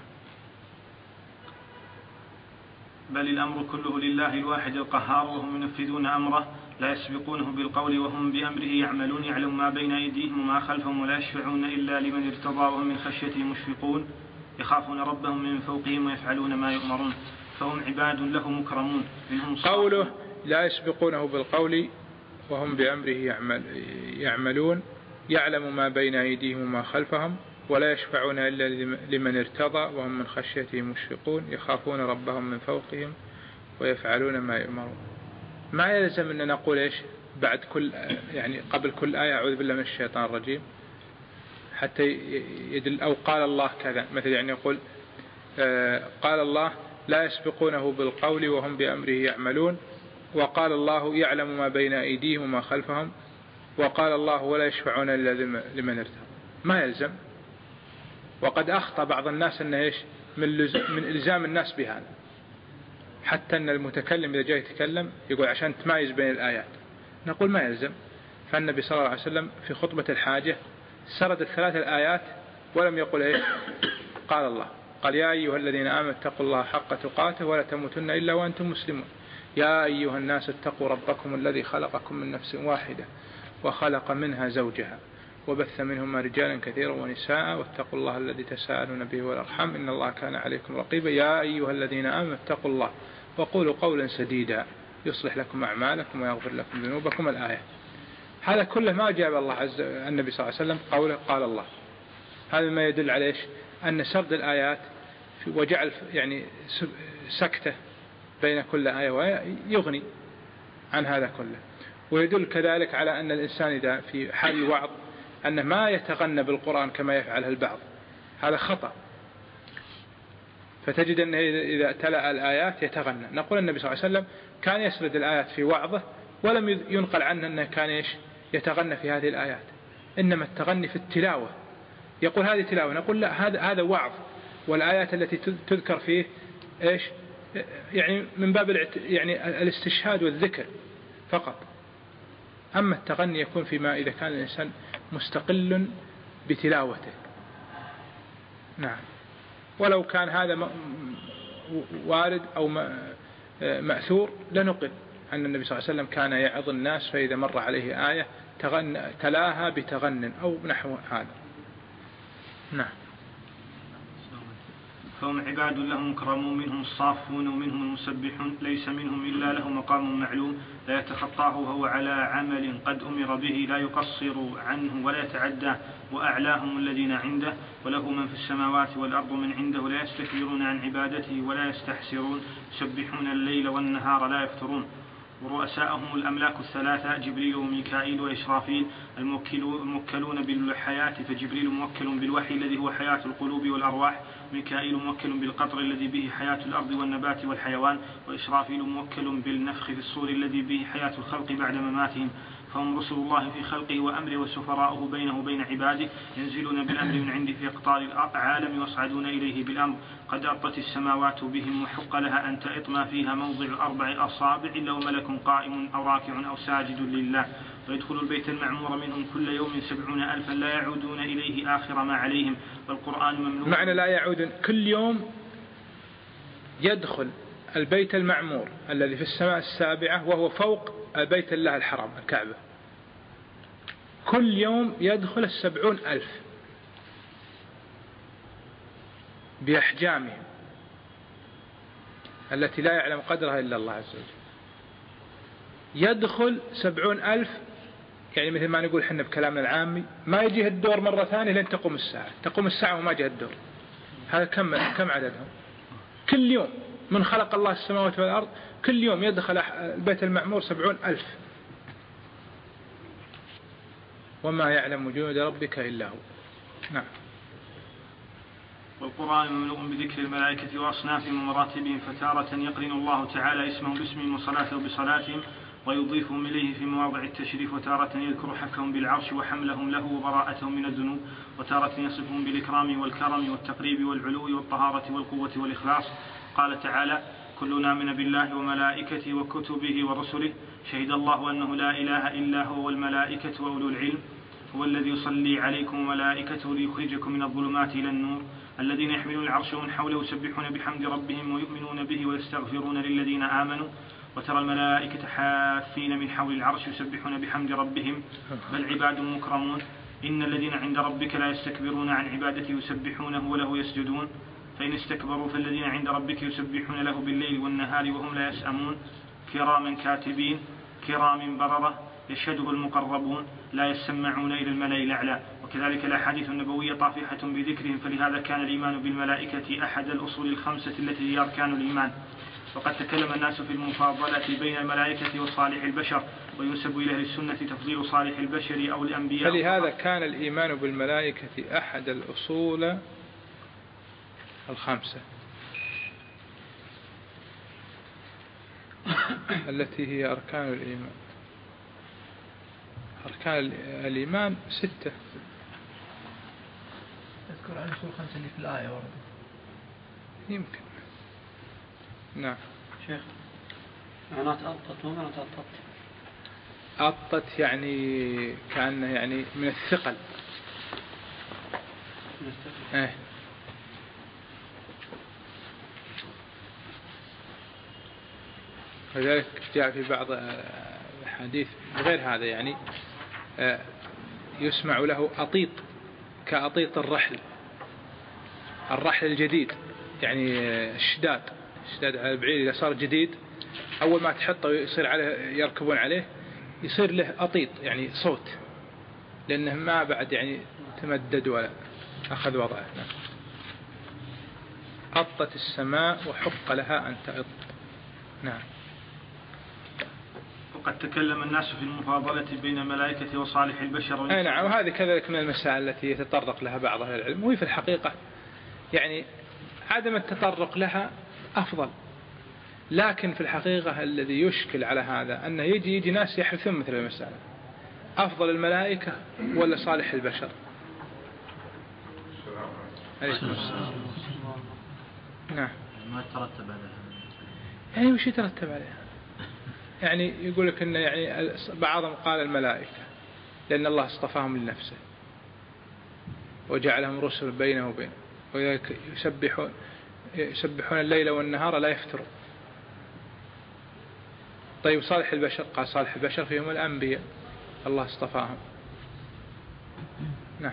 بل الأمر كله لله الواحد القهار وهم ينفذون أمره لا يسبقونه بالقول وهم بأمره يعملون يعلم ما بين أيديهم وما خلفهم ولا يشفعون إلا لمن ارتضى وهم من خشيته مشفقون يخافون ربهم من فوقهم ويفعلون ما يؤمرون فهم عباد له مكرمون منهم قوله لا يسبقونه بالقول وهم بأمره يعملون يعلم ما بين أيديهم وما خلفهم ولا يشفعون إلا لمن ارتضى وهم من خشيته مشفقون يخافون ربهم من فوقهم ويفعلون ما يؤمرون. ما يلزم أن نقول إيش بعد كل يعني قبل كل آية أعوذ بالله من الشيطان الرجيم حتى يدل. أو قال الله كذا مثل يعني يقول قال الله لا يسبقونه بالقول وهم بأمره يعملون، وقال الله يعلم ما بين أيديهم وما خلفهم، وقال الله ولا يشفعون إلا لمن ارتضى. ما يلزم. وقد أخطأ بعض الناس أنه إيش من إلزام الناس بهذا، حتى أن المتكلم إذا جاء يتكلم يقول عشان تمايز بين الآيات. نقول ما يلزم. فالنبي صلى الله عليه وسلم في خطبة الحاجة سرد الثلاث الآيات ولم يقل إيش قال الله. قال يا أيها الذين آمنوا اتقوا الله حق تقاته ولا تموتن إلا وأنتم مسلمون. يا أيها الناس اتقوا ربكم الذي خلقكم من نفس واحدة وخلق منها زوجها وبث منهما رجالا كثيرا ونساء واتقوا الله الذي تساءلون به والأرحام إن الله كان عليكم رقيبا. يا أيها الذين آمنوا اتقوا الله وقولوا قولا سديدا يصلح لكم أعمالكم ويغفر لكم ذنوبكم. الآية هذا كله ما جاب الله عز النبي صلى الله عليه وسلم قوله قال الله. هذا ما يدل على إيش أن سرد الآيات وجعل يعني سكتة بين كل آية ويغني عن هذا كله. ويدل كذلك على أن الإنسان إذا في حال الوعظ أنه ما يتغنى بالقرآن كما يفعله البعض، هذا خطأ. فتجد أنه إذا تلا الآيات يتغنى. نقول النبي صلى الله عليه وسلم كان يسرد الآيات في وعظه ولم ينقل عنه أنه كان إيش يتغنى في هذه الآيات، إنما التغني في التلاوة. يقول هذه تلاوة، نقول لا هذا وعظ. والآيات التي تذكر فيه إيش يعني من باب يعني الاستشهاد والذكر فقط. أما التغني يكون فيما إذا كان الإنسان مستقل بتلاوته. نعم. ولو كان هذا وارد أو مأثور لنقل أن النبي صلى الله عليه وسلم كان يعظ الناس فإذا مر عليه آية تلاها بتغن أو نحو هذا. نعم. فهم عباد لهم مكرمون منهم الصافون ومنهم المسبحون ليس منهم إلا له مقام معلوم لا يتخطاه وهو على عمل قد أمر به لا يقصر عنه ولا يتعدى وأعلاهم الذين عنده وله من في السماوات والأرض من عنده لا يستكبرون عن عبادته ولا يستحسرون يسبحون الليل والنهار لا يفترون. ورؤساءهم الأملاك الثلاثة جبريل وميكائيل وإسرافيل الموكلون بالحياة، فجبريل موكل بالوحي الذي هو حياة القلوب والأرواح، ميكائيل موكل بالقطر الذي به حياة الأرض والنبات والحيوان، وإسرافيل موكل بالنفخ في الصور الذي به حياة الخلق بعد مماتهم، فهم رسل الله في خلقه وأمره وسفراؤه بينه وبين عباده، ينزلون بالأمر من عنده في أقطار العالم ويصعدون إليه بالأمر. قد أطت السماوات بهم وحق لها أن تئط ما فيها موضع 4 أصابع إلا وملك قائم أو راكع أو ساجد لله، ويدخل البيت المعمور منهم كل يوم 70,000 لا يعودون إليه آخر ما عليهم، والقرآن مملوء. معنى لا يعودون، كل يوم يدخل البيت المعمور الذي في السماء السابعة وهو فوق البيت الله الحرام الكعبة، كل يوم يدخل 70,000 بأحجامهم التي لا يعلم قدرها إلا الله عز وجل. يدخل 70,000، يعني مثل ما نقول حنا بكلامنا العامي ما يجيه الدور مرة ثانية لين تقوم الساعة وما جاء الدور. هذا كم عددهم؟ كل يوم من خلق الله السماوات والأرض كل يوم يدخل البيت المعمور 70,000، وما يعلم جنود ربك إلا هو. نعم. والقرآن مملوء بذكر الملائكة وأصنافهم ومراتبهم، فتارة يقرن الله تعالى اسمهم باسمهم وصلاته بصلاتهم ويضيفهم إليه في مواضع التشريف، وتارة يذكر حفهم بالعرش وحملهم له وبراءتهم من الذنوب، وتارة يصفهم بالإكرام والكرم والتقريب والعلو والطهارة والقوة والإخلاص. قال تعالى: كلنا آمن بالله وملائكته وكتبه ورسله، شهد الله أنه لا إله إلا هو والملائكة وأولو العلم، هو الذي يصلي عليكم وملائكته ليخرجكم من الظلمات إلى النور، الذين يحملون العرش ومن حوله يسبحون بحمد ربهم ويؤمنون به ويستغفرون للذين آمنوا، وترى الملائكة حافين من حول العرش يسبحون بحمد ربهم، بل عباد مكرمون، إن الذين عند ربك لا يستكبرون عن عبادته يسبحونه وله يسجدون، فإن استكبروا فالذين عند ربك يسبحون له بالليل والنهار وهم لا يسأمون، كراما كاتبين كرام بررة يشهده المقربون لا يسمعون إلى الملأ الأعلى. وكذلك الأحاديث النبوية طافحة بذكرهم، فلهذا كان الإيمان بالملائكة أحد الأصول الخمسة التي هي أركان الإيمان. وقد تكلم الناس في المفاضلة بين الملائكة وصالح البشر، وينسب إلى أهل السنة تفضيل صالح البشر أو الأنبياء. فلهذا كان الإيمان بالملائكة أحد الأصول الخمسة التي هي أركان الإيمان. أركان الإيمان 6. أذكر عن الأصول 5 اللي في الآية ورد. يمكن. نعم. شيخ، معنات أطت ما معنات أطت؟ أطت يعني كأنه يعني من الثقل. من الثقل. وذلك جاء في بعض الحديث غير هذا، يعني يسمع له أطيط كأطيط الرحل الجديد، يعني الشداد على البعير إذا صار جديد أول ما تحطه يصير عليه يركبون عليه يصير له أطيط، يعني صوت، لأنه ما بعد يعني تمدد ولا أخذ وضعه. أطت السماء وحق لها أن تأط. نعم. وقد تكلم الناس في المفاضلة بين الملائكة وصالح البشر. نعم، وهذه كذلك من المسائل التي يتطرق لها بعض أهل العلم، وهي في الحقيقة يعني عدم التطرق لها أفضل، لكن في الحقيقة الذي يشكل على هذا أنه يجي ناس يحرثون مثل المسألة، أفضل الملائكة ولا صالح البشر؟ عليكم السلام. نعم. ما يترتب عليها. يعني وش يترتب عليها؟ يعني يقول لك إن يعني بعضهم قال الملائكة لأن الله اصطفاهم لنفسه وجعلهم رسل بينه وبينه، يسبحون الليل والنهار لا يفترون. طيب صالح البشر؟ قال صالح البشر فيهم الأنبياء الله اصطفاهم. نعم.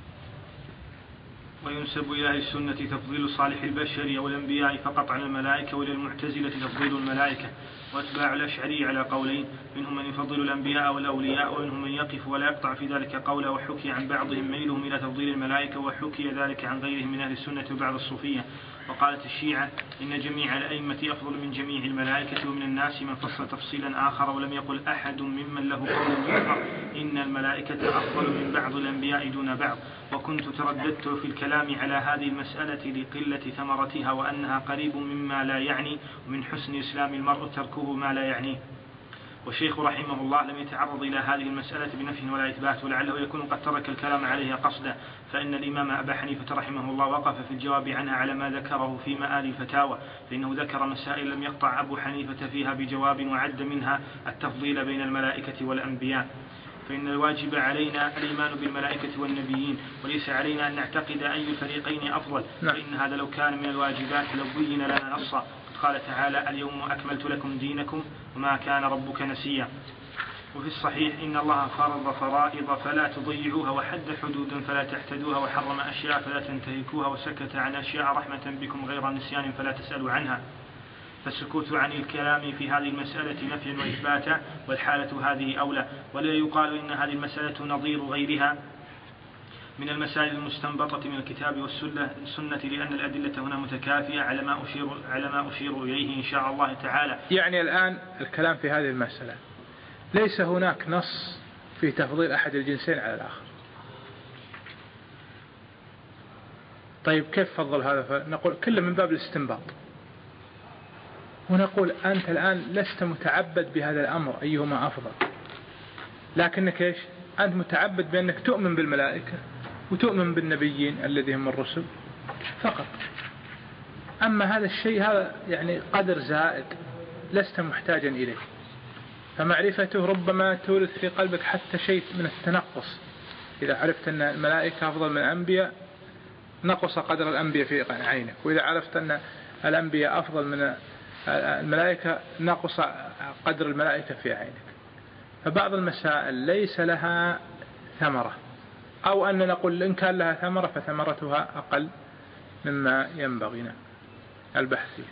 وينسب إلى أهل السنة تفضيل صالح البشر أو الأنبياء فقط على الملائكة، وللمعتزلة تفضيل الملائكة. وأتباع الأشعري على قولين، منهم من يفضل الأنبياء والأولياء، ومنهم من يقف ولا يقطع في ذلك قوله. وحكي عن بعضهم ميلهم إلى تفضيل الملائكة، وحكي ذلك عن غيرهم من أهل السنة وبعض الصوفية. وقالت الشيعة إن جميع الأئمة أفضل من جميع الملائكة، ومن الناس من فصل تفصيلا آخر ولم يقل أحد ممن له قول آخر إن الملائكة أفضل من بعض الأنبياء دون بعض. وكنت ترددت في الكلام على هذه المسألة لقلة ثمرتها وأنها قريب مما لا يعني، ومن حسن إسلام المرء تركه ما لا يعنيه. والشيخ رحمه الله لم يتعرض إلى هذه المسألة بنفي ولا إثبات، ولعله يكون قد ترك الكلام عليها قصدا، فإن الإمام أبا حنيفة رحمه الله وقف في الجواب عنها على ما ذكره في مآل الفتاوى، فإنه ذكر مسائل لم يقطع أبو حنيفة فيها بجواب، وعد منها التفضيل بين الملائكة والأنبياء. فإن الواجب علينا الإيمان بالملائكة والنبيين، وليس علينا أن نعتقد أي الفريقين أفضل، فإن هذا لو كان من الواجبات لبين لنا نصا. قال تعالى: اليوم أكملت لكم دينكم وما كان ربك نسيا. وفي الصحيح: إن الله فرض فرائض فلا تضيعوها، وحد حدودا فلا تحتدوها، وحرم أشياء فلا تنتهكوها، وسكت عن أشياء رحمة بكم غير نسيان فلا تسألوا عنها. فالسكوت عن الكلام في هذه المسألة نفيا وإثباتا، والحالة هذه أولى. ولا يقال إن هذه المسألة نظير غيرها من المسائل المستنبطة من الكتاب والسنة، لأن الأدلة هنا متكافية على ما أشير إليه إن شاء الله تعالى. يعني الآن الكلام في هذه المسألة ليس هناك نص في تفضيل أحد الجنسين على الآخر. طيب كيف فضل هذا؟ فنقول كله من باب الاستنباط، ونقول أنت الآن لست متعبد بهذا الأمر أيهما أفضل، لكنك إيش؟ أنت متعبد بأنك تؤمن بالملائكة وتؤمن بالنبيين الذين هم الرسل فقط. أما هذا الشيء هذا يعني قدر زائد لست محتاجا إليه، فمعرفته ربما تورث في قلبك حتى شيء من التنقص. إذا عرفت أن الملائكة أفضل من الأنبياء نقص قدر الأنبياء في عينك، وإذا عرفت أن الأنبياء أفضل من الملائكة نقص قدر الملائكة في عينك. فبعض المسائل ليس لها ثمرة، أو أن نقول إن كان لها ثمرة فثمرتها أقل مما ينبغي البحث فيه.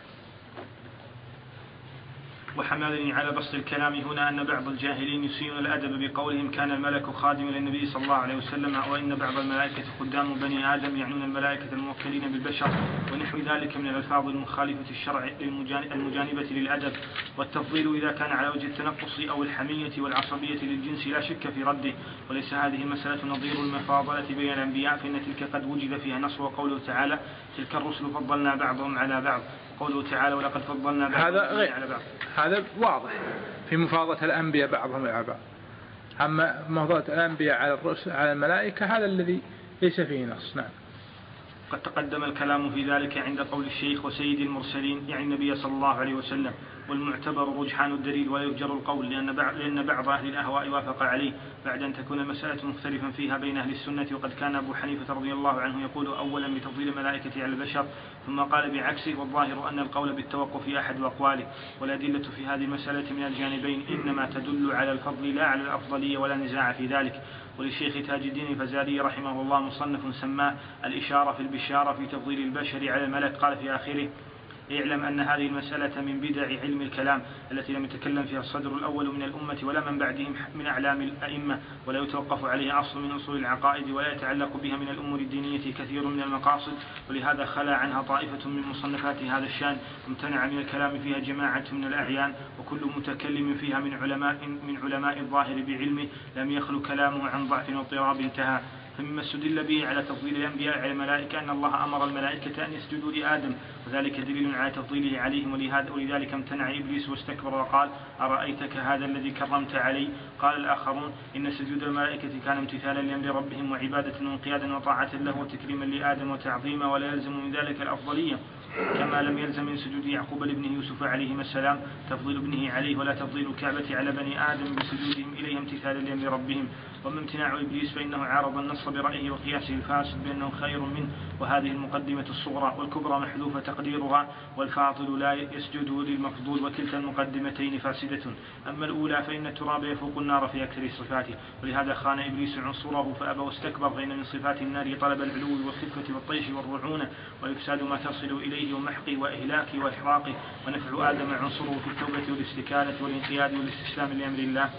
وحملني على بسط الكلام هنا أن بعض الجاهلين يسيئون الأدب بقولهم كان الملك خادم للنبي صلى الله عليه وسلم، وإن بعض الملائكة خدام بني آدم، يعنون الملائكة الموكلين بالبشر، ونحو ذلك من الألفاظ المخالفة الشرع المجانبة للأدب. والتفضيل إذا كان على وجه التنقص أو الحمية والعصبية للجنس لا شك في رده، وليس هذه المسألة نظير المفاضلة بين الأنبياء، فإن تلك قد وجد فيها نص، وقوله تعالى: تلك الرسل فضلنا بعضهم على بعض، قوله تعالى: ولقد فضلنا بعضهم على بعض. هذا واضح في مفاضلة الأنبياء بعضهم على بعض. أما مفاضلة الأنبياء على الرسل على الملائكة هذا الذي ليس فيه نص. نعم. قد تقدم الكلام في ذلك عند قول الشيخ: وسيد المرسلين، يعني النبي صلى الله عليه وسلم. والمعتبر رجحان الدليل ولا يفجر القول، لأن بعض أهل الأهواء وافق عليه بعد أن تكون المسألة مختلفا فيها بين أهل السنة. وقد كان أبو حنيفة رضي الله عنه يقول أولا بتفضيل الملائكة على البشر، ثم قال بعكسه، والظاهر أن القول بالتوقف أحد أقواله. والأدلة في هذه المسألة من الجانبين إنما تدل على الفضل لا على الأفضلية، ولا نزاع في ذلك. وللشيخ تاج الدين الفزاري رحمه الله مصنف سماه الإشارة في البشارة في تفضيل البشر على الملك، قال في آخره: اعلم أن هذه المسألة من بدع علم الكلام التي لم يتكلم فيها الصدر الأول من الأمة ولا من بعدهم من أعلام الأئمة، ولا يتوقف عليها أصل من أصول العقائد، ولا يتعلق بها من الأمور الدينية كثير من المقاصد، ولهذا خلا عنها طائفة من مصنفات هذا الشان، وامتنع من الكلام فيها جماعة من الأعيان، وكل متكلم فيها من علماء الظاهر بعلمه لم يخلو كلامه عن ضعف واضطراب انتهى. فمما استدل به على تفضيل الأنبياء على الملائكة أن الله أمر الملائكة أن يسجدوا لآدم، وذلك دليل على تفضيله عليهم، ولذلك امتنع إبليس واستكبر وقال: أرأيتك هذا الذي كرمت علي؟ قال الآخرون: إن سجود الملائكة كان امتثالا لأمر ربهم وعبادة وانقيادا وطاعة له وتكريما لآدم وتعظيما، ولا يلزم من ذلك الأفضلية، كما لم يلزم من سجود يعقوب لابنه يوسف عليهما السلام تفضيل ابنه عليه، ولا تفضيل الكعبة على بني آدم بسجودهم إليه امتثالا لأمر ربهم. وما امتناع إبليس فإنه عارض النص برأيه وقياسه الفاسد بأنه خير منه، وهذه المقدمة الصغرى، والكبرى محذوفة تقديرها: والفاضل لا يسجد للمفضول، وكلتا المقدمتين فاسدة. أما الأولى فإن التراب يفوق النار في أكثر صفاته، ولهذا خان إبليس عنصره فأبى واستكبر، فإن من صفات النار طلب العلو والخفة والطيش والرعونة وإفساد ما تصل إليه ومحقه وإهلاكه وإحراقه. ونفع آدم عنصره في التوبة والاستكانة والانقياد والاستسلام لأمر الله.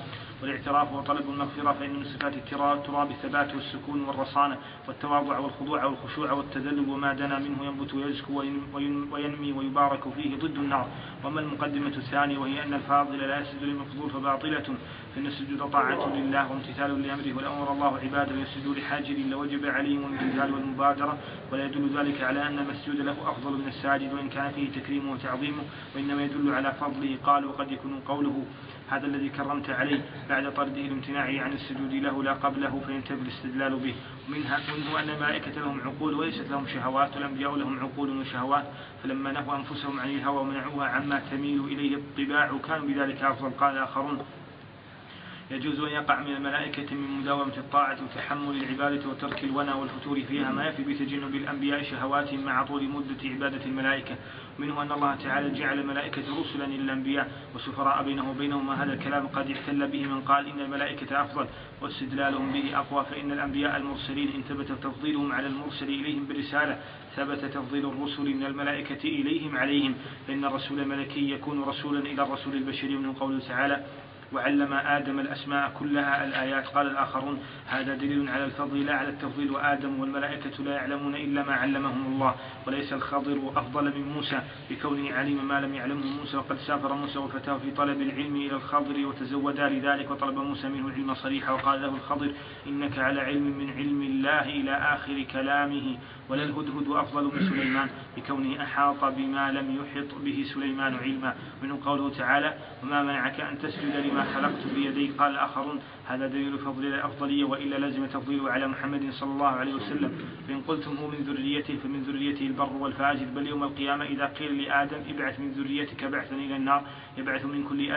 والاعتراف وطلب المغفرة، فإن من صفات التراب الثبات والسكون والرصانة والتواضع والخضوع والخشوع والتذلل، وما دنا منه ينبت ويزكو وينمي ويبارك فيه ضد النار. وأما المقدمة الثانية وهي أن الفاضل لا يسجد للمفضول فباطلة، فإن السجود طاعة لله وامتثال لأمره، ولأمر الله عباده يسجدوا لحاجر لوجب عليهم الامتثال والمبادرة، ولا يدل ذلك على أن المسجود له أفضل من الساجد وإن كان فيه تكريمه وتعظيمه، وإنما يدل على فضله. قال وقد يكون قوله هذا الذي كرمت عليه بعد طرده الامتناع عن السجود له لا قبله، فينتفي الاستدلال به. منه أن الملائكة لهم عقول وليست لهم شهوات، والأنبياء لهم عقول وشهوات، فلما نهوا أنفسهم عن الهوى ومنعوها عما تميل إليه الطباع كانوا بذلك أفضل. قال آخرون يجوز أن يقع من الملائكة من مداومة الطاعة وتحمل العبادة وترك الونى والفتور فيها ما يفي بتجنب الأنبياء شهواتهم مع طول مدة عبادة الملائكة. منه أن الله تعالى جعل الملائكة رسلا للأنبياء وسفراء بينه وبينهم، هذا الكلام قد احتل به من قال إن الملائكة أفضل واستدلالهم به أقوى، فإن الأنبياء المرسلين إن ثبت تفضيلهم على المرسل إليهم بالرسالة ثبت تفضيل الرسل من الملائكة إليهم عليهم، فإن الرسول الملكي يكون رسولا إلى الرسول البشري. من قوله تعالى وعلم آدم الأسماء كلها الآيات. قال الآخرون هذا دليل على الفضل لا على التفضيل، وآدم والملائكة لا يعلمون إلا ما علمهم الله، وليس الخضر أفضل من موسى بكونه علم ما لم يعلمه موسى، وقد سافر موسى وفتاه في طلب العلم إلى الخضر وتزودا لذلك، وطلب موسى منه العلم صريحا، وقال له الخضر إنك على علم من علم الله إلى آخر كلامه. ولا الهدهد أفضل من سليمان بكونه أحاط بما لم يحط به سليمان علما. منه قوله تعالى وما منعك أن تسجد لما خلقت بيديك. قال الآخرون هذا دليل فضل الأفضلية، وإلا لازم تفضيله على محمد صلى الله عليه وسلم. فإن قلتم هو من ذريته فمن ذريته البر والفاجر، بل يوم القيامة إذا قيل لآدم ابعث من ذريتك بعثا إلى النار يبعث من كل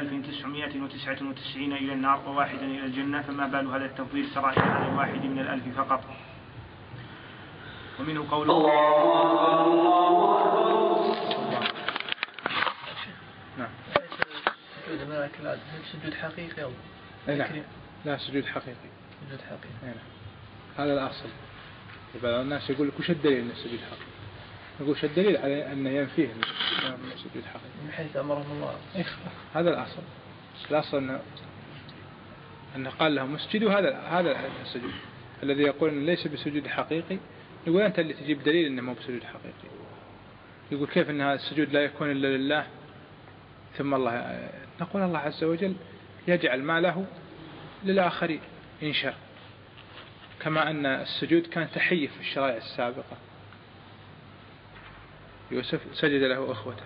1999 إلى النار وواحدا إلى الجنة، فما بال هذا التفضيل سرى إلى هذا الواحد من 1000 فقط. ومنه قوله نعم سجود الملائكة لا سجود حقيقي أو لا سجود حقيقي. سجود حقيقي هذا الأصل. بعض الناس يقول لك وش الدليل أن السجود حقيقي؟ نقول وش الدليل على أن ينفيه السجود حقيقي من حيث أمرهم الله. هذا الأصل. الأصل أنه قال لهم اسجدوا. هذا السجود الذي يقول أنه ليس بسجود حقيقي، يقول أنت اللي تجيب دليل أنه مو بسجود حقيقي. يقول كيف أن هذا السجود لا يكون إلا لله ثم الله. نقول الله عز وجل يجعل ما له للآخرين إن شاء، كما أن السجود كان تحية في الشرائع السابقة. يوسف سجد له أخوته.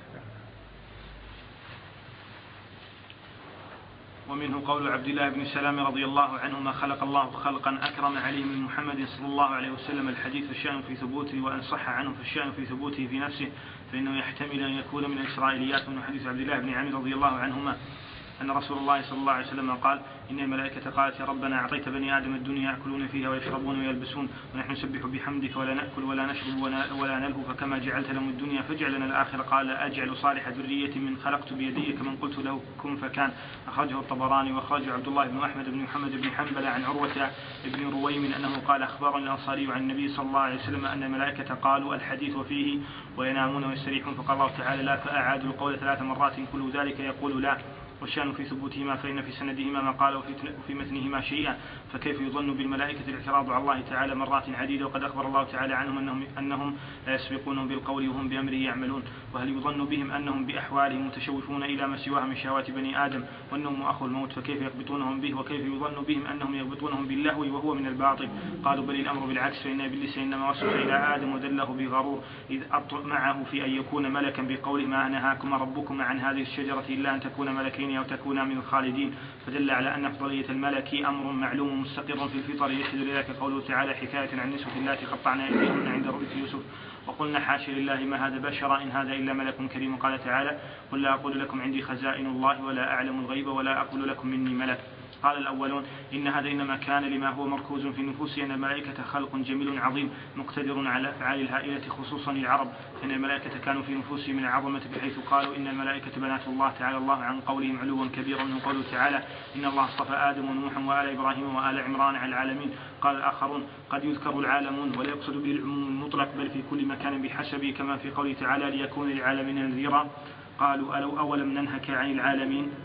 ومنه قول عبد الله بن سلام رضي الله عنه ما خلق الله خلقا أكرم عليه من محمد صلى الله عليه وسلم. الحديث الشأن في ثبوته، وأن صح عنه فالشأن في ثبوته في نفسه، فإنه يحتمل أن يكون من الإسرائيليات. من حديث عبد الله بن عمرو رضي الله عنهما أن رسول الله صلى الله عليه وسلم قال إن الملائكة قالت يا ربنا أعطيت بني آدم الدنيا يأكلون فيها ويشربون ويلبسون، ونحن نسبح بحمدك ولا نأكل ولا نشرب ولا نلهو، فكما جعلت لهم الدنيا فاجعل لنا الآخرة. قال أجعل صالح ذرية من خلقت بيدي كمن قلت له كن فكان. أخرجه الطبراني. وأخرجه عبد الله بن أحمد بن محمد بن حنبل عن عروة بن رويم أنه قال أخبرني الأنصاري عن النبي صلى الله عليه وسلم أن الملائكة قالوا الحديث فيه وينامون ويستريحون، فقال الله تعالى لا، فأعادوا القول 3 مرات كل ذلك يقول لا. والشأن في ثبوتهما فإن في سندهما ما قال وفي متنهما شيئا، فكيف يظن بالملائكة الاعتراض على الله تعالى مرات عديدة، وقد أخبر الله تعالى عنهم أنهم لا يسبقونهم بالقول وهم بأمره يعملون. وهل يظن بهم أنهم بأحوالهم متشوفون إلى ما سواها من شهوات بني آدم، والنوم أخو الموت، فكيف يقبطونهم به؟ وكيف يظن بهم أنهم يقبطونهم باللهو وهو من الباطل؟ قالوا بل الأمر بالعكس، فإن إبليس إنما وسوس إلى آدم ودله بغرور إذ أبطأ معه في أن يكون ملكا بقوله ما نهاكما ربكما عن هذه الشجرة إلا أن تكون ملكين أو تكونا من الخالدين، فدل على أن أفضلية الملك أمر معلوم مستقر في الفطر. يشهد لذلك قوله تعالى حكاية عن نسوة اللاتي قطعنا أيديهن عند رؤية يوسف وقلنا حاشا لله ما هذا بشرا إن هذا إلا ملك كريم. قال تعالى قل لا أقول لكم عندي خزائن الله ولا أعلم الغيب ولا أقول لكم مني ملك. قال الأولون إن هذا إنما كان لما هو مركوز في النفوس، أن الملائكة خلق جميل عظيم مقتدر على أفعال الهائلة خصوصا العرب، فإن الملائكة كانوا في نفوسهم من العظمة بحيث قالوا إن الملائكة بنات الله تعالى الله عن قولهم علوا كبيرا. من قوله تعالى إن الله اصطفى آدم ونوحا وآل إبراهيم وآل عمران على العالمين. قال الآخرون قد يذكر العالمون ولا يقصد به العموم المطلق بل في كل مكان بحسبه، كما في قوله تعالى ليكون للعالمين نذيرا. قالوا أولم ننهك عن العالمين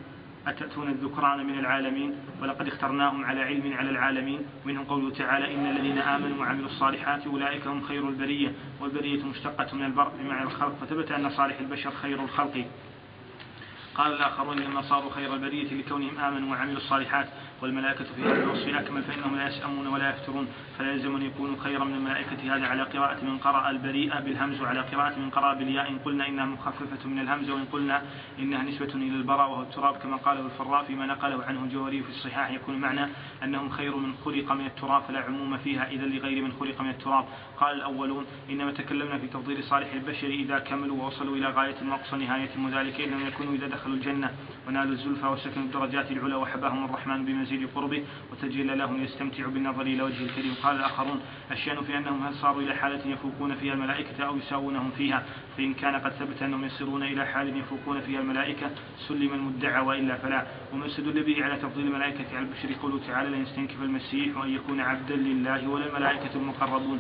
أتأتون الذكران من العالمين ولقد اخترناهم على علم على العالمين. منهم قوله تعالى إن الذين آمنوا وعملوا الصالحات أولئك هم خير البرية، والبرية مشتقة من البر بمعنى الخلق، فثبت أن صالح البشر خير الخلق. قال الآخرون لما صاروا خير البرية لكونهم آمنوا وعملوا الصالحات، والملائكة في هذا الوصف أكمل فإنهم لا يسأمون ولا يفترون، فلا يلزم أن يكونوا خيرا من الملائكة. هذا على قراءة من قرأ البريئة بالهمز، وعلى قراءة من قرأ بالياء، إن قلنا إنها مخففة من الهمز، وإن قلنا إنها نسبة إلى البراء وهو التراب كما قاله الفراء فيما نقله عنه الجوهري في الصحاح، يكون المعنى أنهم خير من خلق من التراب، فلا عموم فيها إذا لغير من خلق من التراب. قال الأولون إنما تكلمنا في تفضيل صالح البشر إذا كملوا ووصلوا إلى غاية وأقصى نهاية، وذلك إنهم يكونوا إذا دخلوا الجنة ونالوا الزلفى وسكنوا الدرجات العلى وحباهم الرحمن بمزيد قربه وتجلى لهم يستمتع بالنظر إلى وجه الكريم. قال الآخرون الشأن في أنهم هل صاروا إلى حالة يفوقون فيها الملائكة أو يساوونهم فيها، فإن كان قد ثبت أنهم يصيرون إلى حال يفوقون فيها الملائكة سلم المدعى، وإلا فلا. وما استدل به على تفضيل الملائكة على البشر قوله تعالى لن يستنكف المسيح وأن يكون عبدا لله ولا الملائكة المقربون.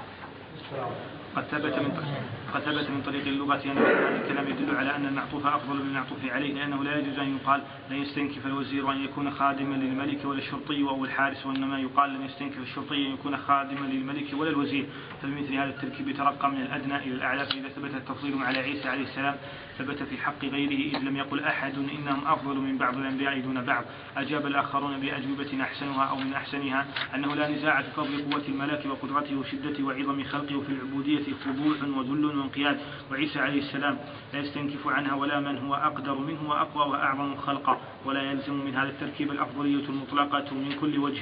قد ثبت من طريق اللغة أن الكلام يدل على أن المعطوف أفضل من المعطوف عليه، لأنه لا يجوز أن يقال لن يستنكف الوزير وأن يكون خادما للملك ولا الشرطي أو الحارس، وإنما يقال لن يستنكف الشرطي أن يكون خادما للملك ولا الوزير. فبمثل هذا التركيب يترقى من الأدنى إلى الأعلى، فإذا ثبت التفضيل على عيسى عليه السلام ثبت في حق غيره، إذ لم يقل أحد إنهم أفضل من بعض الأنبياء دون بعض. أجاب الآخرون بأجوبة أحسنها أو من أحسنها أنه لا نزاع في فضل قوة الملك وقدرته وشدة وعظم خلقه في العبودية خضوع وذل وانقياد، وعيسى عليه السلام لا يستنكف عنها ولا من هو أقدر منه وأقوى وأعظم خلقا، ولا يلزم من هذا التركيب الأفضلية المطلقة من كل وجه.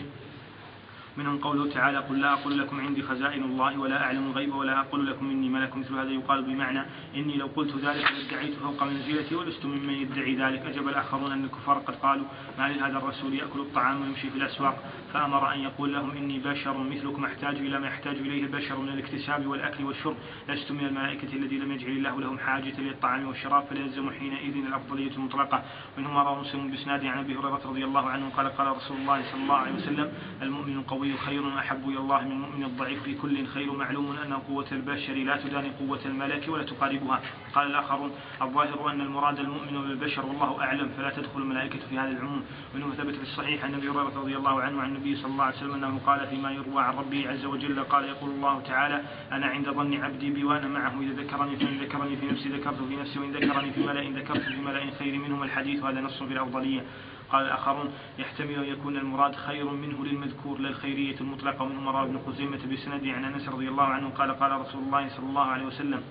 منهم قوله تعالى قل لا أقول لكم عندي خزائن الله ولا أعلم الغيب ولا أقول لكم إني ملك، مثل هذا يقال بمعنى إني لو قلت ذلك لادعيت فوق منزلتي ولست ممن يدعي ذلك. أجاب الآخرون أن الكفار قد قالوا ما لهذا الرسول يأكل الطعام ويمشي في الأسواق، فأمر أن يقول لهم إني بشر مثلكم أحتاج إلى ما يحتاج إليه البشر من الاكتساب والأكل والشرب، لست من الملائكة الذي لم يجعل الله لهم حاجة للطعام والشراب، فلا يلزم حينئذ الأفضلية المطلقة. منهم رواه مسلم بإسناد عن أبي هريرة رضي الله عنه قال قال رسول الله صلى الله عليه وسلم المؤمن القوي خير أحب إلى الله من المؤمن الضعيف في كل خير، معلوم أن قوة البشر لا تداني قوة الملك ولا تقاربها. قال الآخرون الظاهر أن المراد المؤمن بالبشر والله أعلم، فلا تدخل الملائكة في هذا العموم. وإنه ثبت في الصحيح عن أبي هريرة رضي الله عنه عن النبي صلى الله عليه وسلم أنه قال فيما يروى عن ربه عز وجل قال يقول الله تعالى أنا عند ظن عبدي بي وأنا معه إذا ذكرني فإن ذكرني في نفسي ذكرته في نفسي وإن ذكرني في ملأ ذكرته في ملأ خير منهم الحديث، وهذا نص في الأفضلية. قال الآخرون يحتمل أن يكون المراد خير منه للمذكور للخيرية المطلقة. ومنهم رواه ابن خزيمة بسند عن أنس رضي الله عنه قال قال رسول الله صلى الله عليه وسلم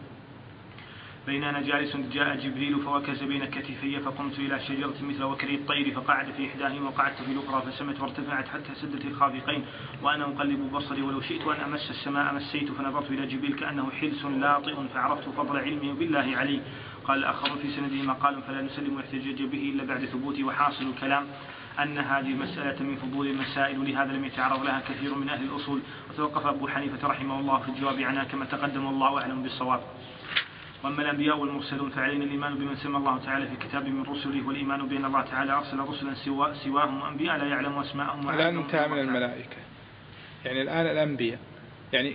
بين أنا جالس جاء جبريل فوكز بين كتفي فقمت إلى شجرة مثل وكري الطير فقعد في إحداهما وقعدت في الأخرى فسمت وارتفعت حتى سدت الخافقين، وأنا أقلب بصري ولو شئت أن أمس السماء مسيت، فنظرت إلى جبريل كأنه حلس لاطئ فعرفت فضل علمه بالله عليه. قال الآخر في سنده مقال فلا نسلم واحتجاج به إلا بعد ثبوته. وحاصل الكلام أن هذه المسألة من فضول المسائل، لهذا لم يتعرض لها كثير من أهل الأصول، وتوقف أبو حنيفة رحمه الله في الجواب عنها كما تقدم الله أعلم بالصواب. وأما الأنبياء والمرسلون فعلينا الإيمان بمن سمى الله تعالى في كتاب من رسله، والإيمان بأن الله تعالى أرسل رسلا سواهم وأنبياء لا يعلم أسماءهم. الآن انتهى من الملائكة، يعني الآن الأنبياء، يعني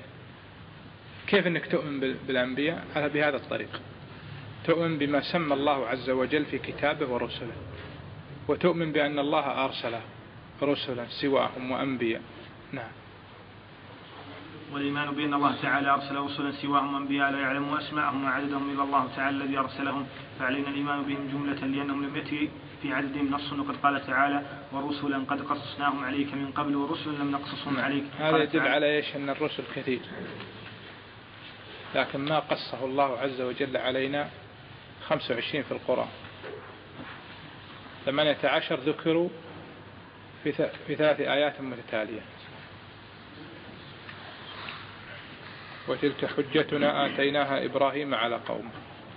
كيف أنك تؤمن بالأنبياء؟ على بهذا الطريق تؤمن بما سمى الله عز وجل في كتابه ورسله، وتؤمن بأن الله أرسل رسلا سواهم وأنبياء. نعم. والإيمان بأن الله تعالى أرسل رسلا سواهم وأنبياء لا يعلم أسماءهم وعددهم إلا الله تعالى الذي أرسلهم، فعلينا الإيمان بهم جملة لأنهم لم يأتي في عددهم نص، وقد قال تعالى ورسلا قد قصصناهم عليك من قبل ورسلا لم نقصصهم عليك. هذا يدل على إيش؟ أن الرسل كثير، لكن ما قصه الله عز وجل علينا 25 في القرآن، 18 ذكروا في 3 آيات متتالية. وتلك حجتنا آتيناها إبراهيم على قومه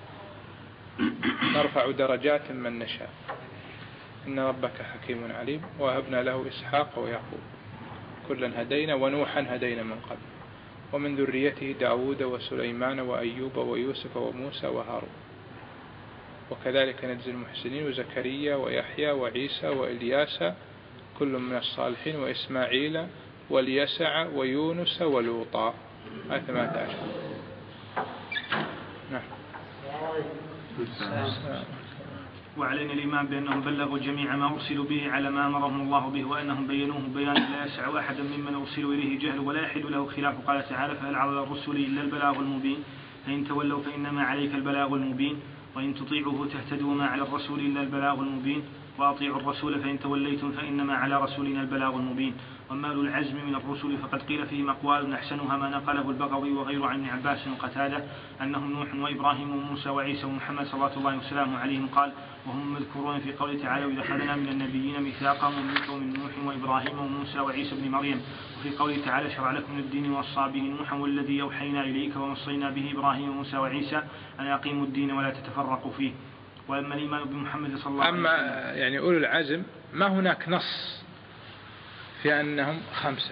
نرفع درجات من نشاء إن ربك حكيم عليم. وهبنا له إسحاق ويعقوب كلا هدينا ونوحا هدينا من قبل ومن ذريته داود وسليمان وأيوب ويوسف وموسى وهارون وكذلك نجزي المحسنين وزكريا ويحيى وعيسى وإلياس كل من الصالحين وإسماعيل واليسع ويونس ولوطا. 18. نعم. وعلينا الإيمان بأنهم بلغوا جميع ما أرسلوا به على ما أمرهم الله به، وأنهم بينوه بيانا لا يسع أحدا ممن أرسلوا إليه جهل ولا يحل له خلاف. قال تعالى: فهل على الرسل إلا البلاغ المبين، فإن تولوا فإنما عليك البلاغ المبين، وإن تطيعوه تهتدوا، ما على الرسول إلا البلاغ المبين، وأطيعوا الرسول فإن توليتم فإنما على رسولنا البلاغ المبين. وما أولو العزم من الرسل فقد قيل فيهم أقوال أحسنها ما نقله البغوي وغيره عن ابن عباس وقتادة أنهم نوح وإبراهيم وموسى وعيسى ومحمد صلى الله عليه وسلم عليهم. قال: وهم مذكورون في قوله تعالى: وإذا أخذنا من النبيين ميثاقهم ومنك ومن نوح وإبراهيم وموسى وعيسى بن مريم. وفي قوله تعالى: شرع لكم من الدين ووصى به نوحا والذي أوحينا إليك ووصينا به إبراهيم وموسى وعيسى أن أقيموا الدين ولا تتفرقوا فيه. وأما الإيمان بمحمد صلى الله عليه وسلم، أما يعني أولو العزم ما هناك نص في أنهم 5،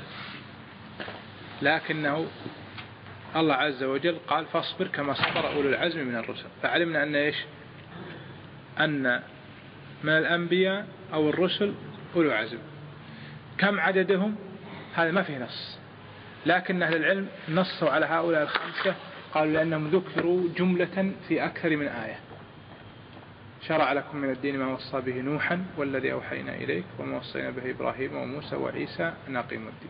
لكنه الله عز وجل قال: فاصبر كما صبر أولو العزم من الرسل. فعلمنا أن إيش؟ أن من الأنبياء أو الرسل أولو عزم. كم عددهم؟ هذا ما فيه نص، لكن أهل العلم نصوا على هؤلاء 5، قالوا لأنهم ذكروا جملة في أكثر من آية. شرع لكم من الدين ما وصى به نوحا والذي أوحينا إليك وما وصينا به إبراهيم وموسى وعيسى أن أقيموا الدين.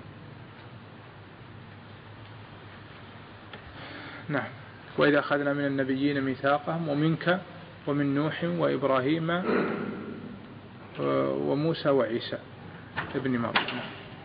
نعم. وإذا أخذنا من النبيين ميثاقهم ومنك ومن نوح وإبراهيم وموسى وعيسى ابن مريم.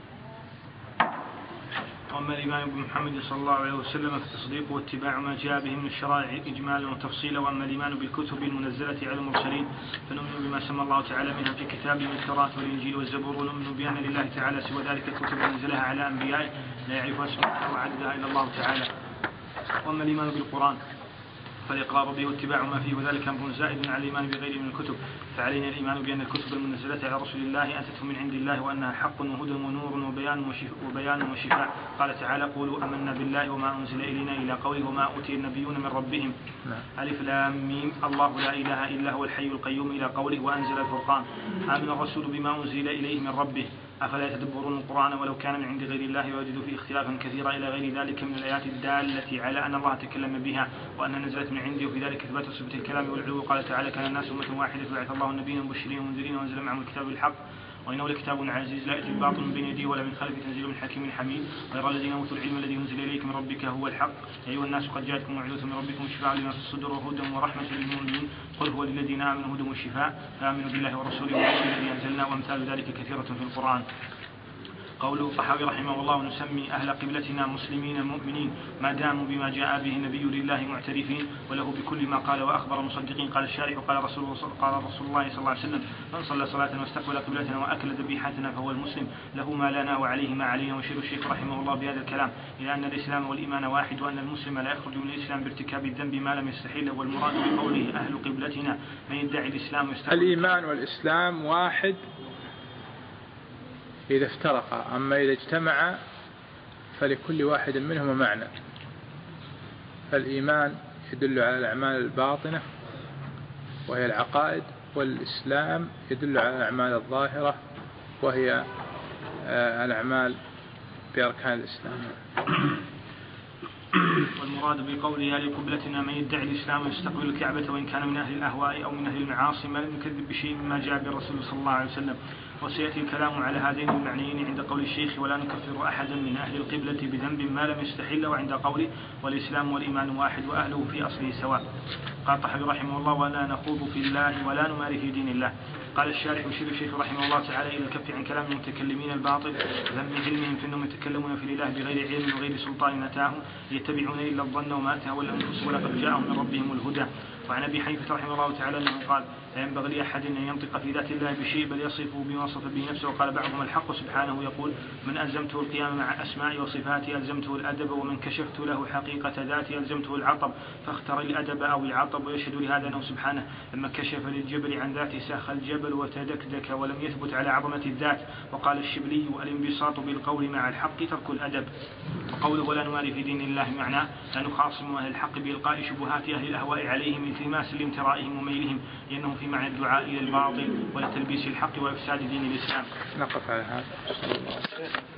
وأما الإيمان بمحمد صلى الله عليه وسلم فالتصديق واتباع ما جاء به من الشرائع إجمالا وتفصيلا. وأما الإيمان بالكتب المنزلة على المرسلين فنؤمن بما سمى الله تعالى منها في كتابه التوراة والإنجيل والزبور، ونؤمن بأن لله تعالى سوى ذلك الكتب أنزلها على أنبيائه لا يعرف اسمها وعددها إلا الله تعالى. وأما الإيمان بالقرآن فالإقرار به واتباع ما فيه، وذلك أمر زائد على الإيمان بغيره من الكتب. فعلينا الإيمان بأن الكتب المنزلة على رسول الله أتته من عند الله، وأنها حق وهدى ونور وبيان وشفاء. قال تعالى: قولوا آمنا بالله وما أنزل إلينا إلى قوله: وما أوتي النبيون من ربهم. ألف لام ميم. الله لا إله إلا هو الحي القيوم إلى قوله: وأنزل الفرقان. آمن الرسول بما أنزل إليه من ربه أفلا يتدبرون القرآن ولو كان من عند غير الله ويجدوا فيه اختلافا كثيرا إلى غير ذلك من الآيات الدالة على أن الله تكلم بها وأنها نزلت من عنده، وفي ذلك إثبات صفة الكلام والعلو. قال تعالى: كان الناس أمة واحدة فبعث الله النبيين مبشرين ومنذرين وأنزل معهم الكتاب بالحق وإنه لكتاب عزيز لا يأتي الباطل من بين يديه ولا من خلفه تنزيل من حكيم حميد. غير الذين أوتوا العلم الذي أنزل إليك من ربك هو الحق. يا أيها الناس قد جاءتكم موعظة من ربكم وشفاء لما في الصدور وهدى ورحمة للمؤمنين. قل هو للذين آمنوا هدى وشفاء فآمنوا بالله ورسوله والكتاب الذي أنزلنا. وأمثال ذلك كثيرة في القرآن. قوله الطحاوي رحمه الله: نسمي أهل قبلتنا مسلمين مؤمنين ما داموا بما جاء به النبي لله معترفين وله بكل ما قال وأخبر مصدقين. قال الشارح: قال رسول الله صلى الله عليه وسلم: من صلى صلاة واستقبل قبلتنا وأكل ذبيحتنا فهو المسلم، له ما لنا وعليه ما علينا. ويشير الشيخ رحمه الله بهذا الكلام إلى أن الإسلام والإيمان واحد، وأن المسلم لا يخرج من الإسلام بارتكاب الذنب ما لم يستحل. والمراد بقوله أهل قبلتنا من يدعي الإسلام يستقبل. الإيمان والإسلام واحد إذا افترقا، أما إذا اجتمعا فلكل واحد منهما معنى. فالإيمان يدل على الأعمال الباطنة وهي العقائد، والإسلام يدل على الأعمال الظاهرة وهي الأعمال بأركان الإسلام. والمراد بقوله أهل قبلتنا من يدعي الإسلام ويستقبل الكعبة وإن كان من أهل الأهواء أو من أهل المعاصي ما لم يكذب بشيء مما جاء بالرسول صلى الله عليه وسلم. وسيأتي الكلام على هذين المعنيين عند قول الشيخ: ولا نكفر أحدا من أهل القبلة بذنب ما لم يستحله، وعند قوله: والإسلام والإيمان واحد وأهله في أصله سواء. قال الطحاوي رحمه الله: ولا نخوض في الله ولا نماري في دين الله. قال الشارح: يشير الشيخ رحمه الله تعالى إلى الكف عن كلام المتكلمين الباطل ذم علمهم فإنهم يتكلمون في الإله بغير علم وغير سلطان أتاهم، يتبعون إلا الظن وما تهوى الأنفس ولقد جاءهم من ربهم الهدى. وعن أبي حنيفة رحمه الله تعالى أنه قال: لا ينبغي لأحد أن ينطق في ذات الله بشيء بل يصفه بما وصف به نفسه. وقال بعضهم: الحق سبحانه يقول: من ألزمته القيام مع أسمائي وصفاتي ألزمته الأدب، ومن كشفت له حقيقة ذاتي ألزمته العطب، فاختر الأدب أو العطب. ويشهد لهذا أنه سبحانه لما كشف للجبل عن ذاته ساخ الجبل وتدكدك ولم يثبت على عظمة الذات. وقال الشبلي: الانبساط بالقول مع الحق ترك الأدب. وقوله: ولا نماري في دين الله معناه لا نخاصم أهل الحق بإلقاء شبهات أهل الأهواء عليهم التماس لامترائهم وميلهم، لأنه في معنى الدعاء إلى الباطل ولتلبيس الحق وإفساد دين الإسلام. نقف على هذا.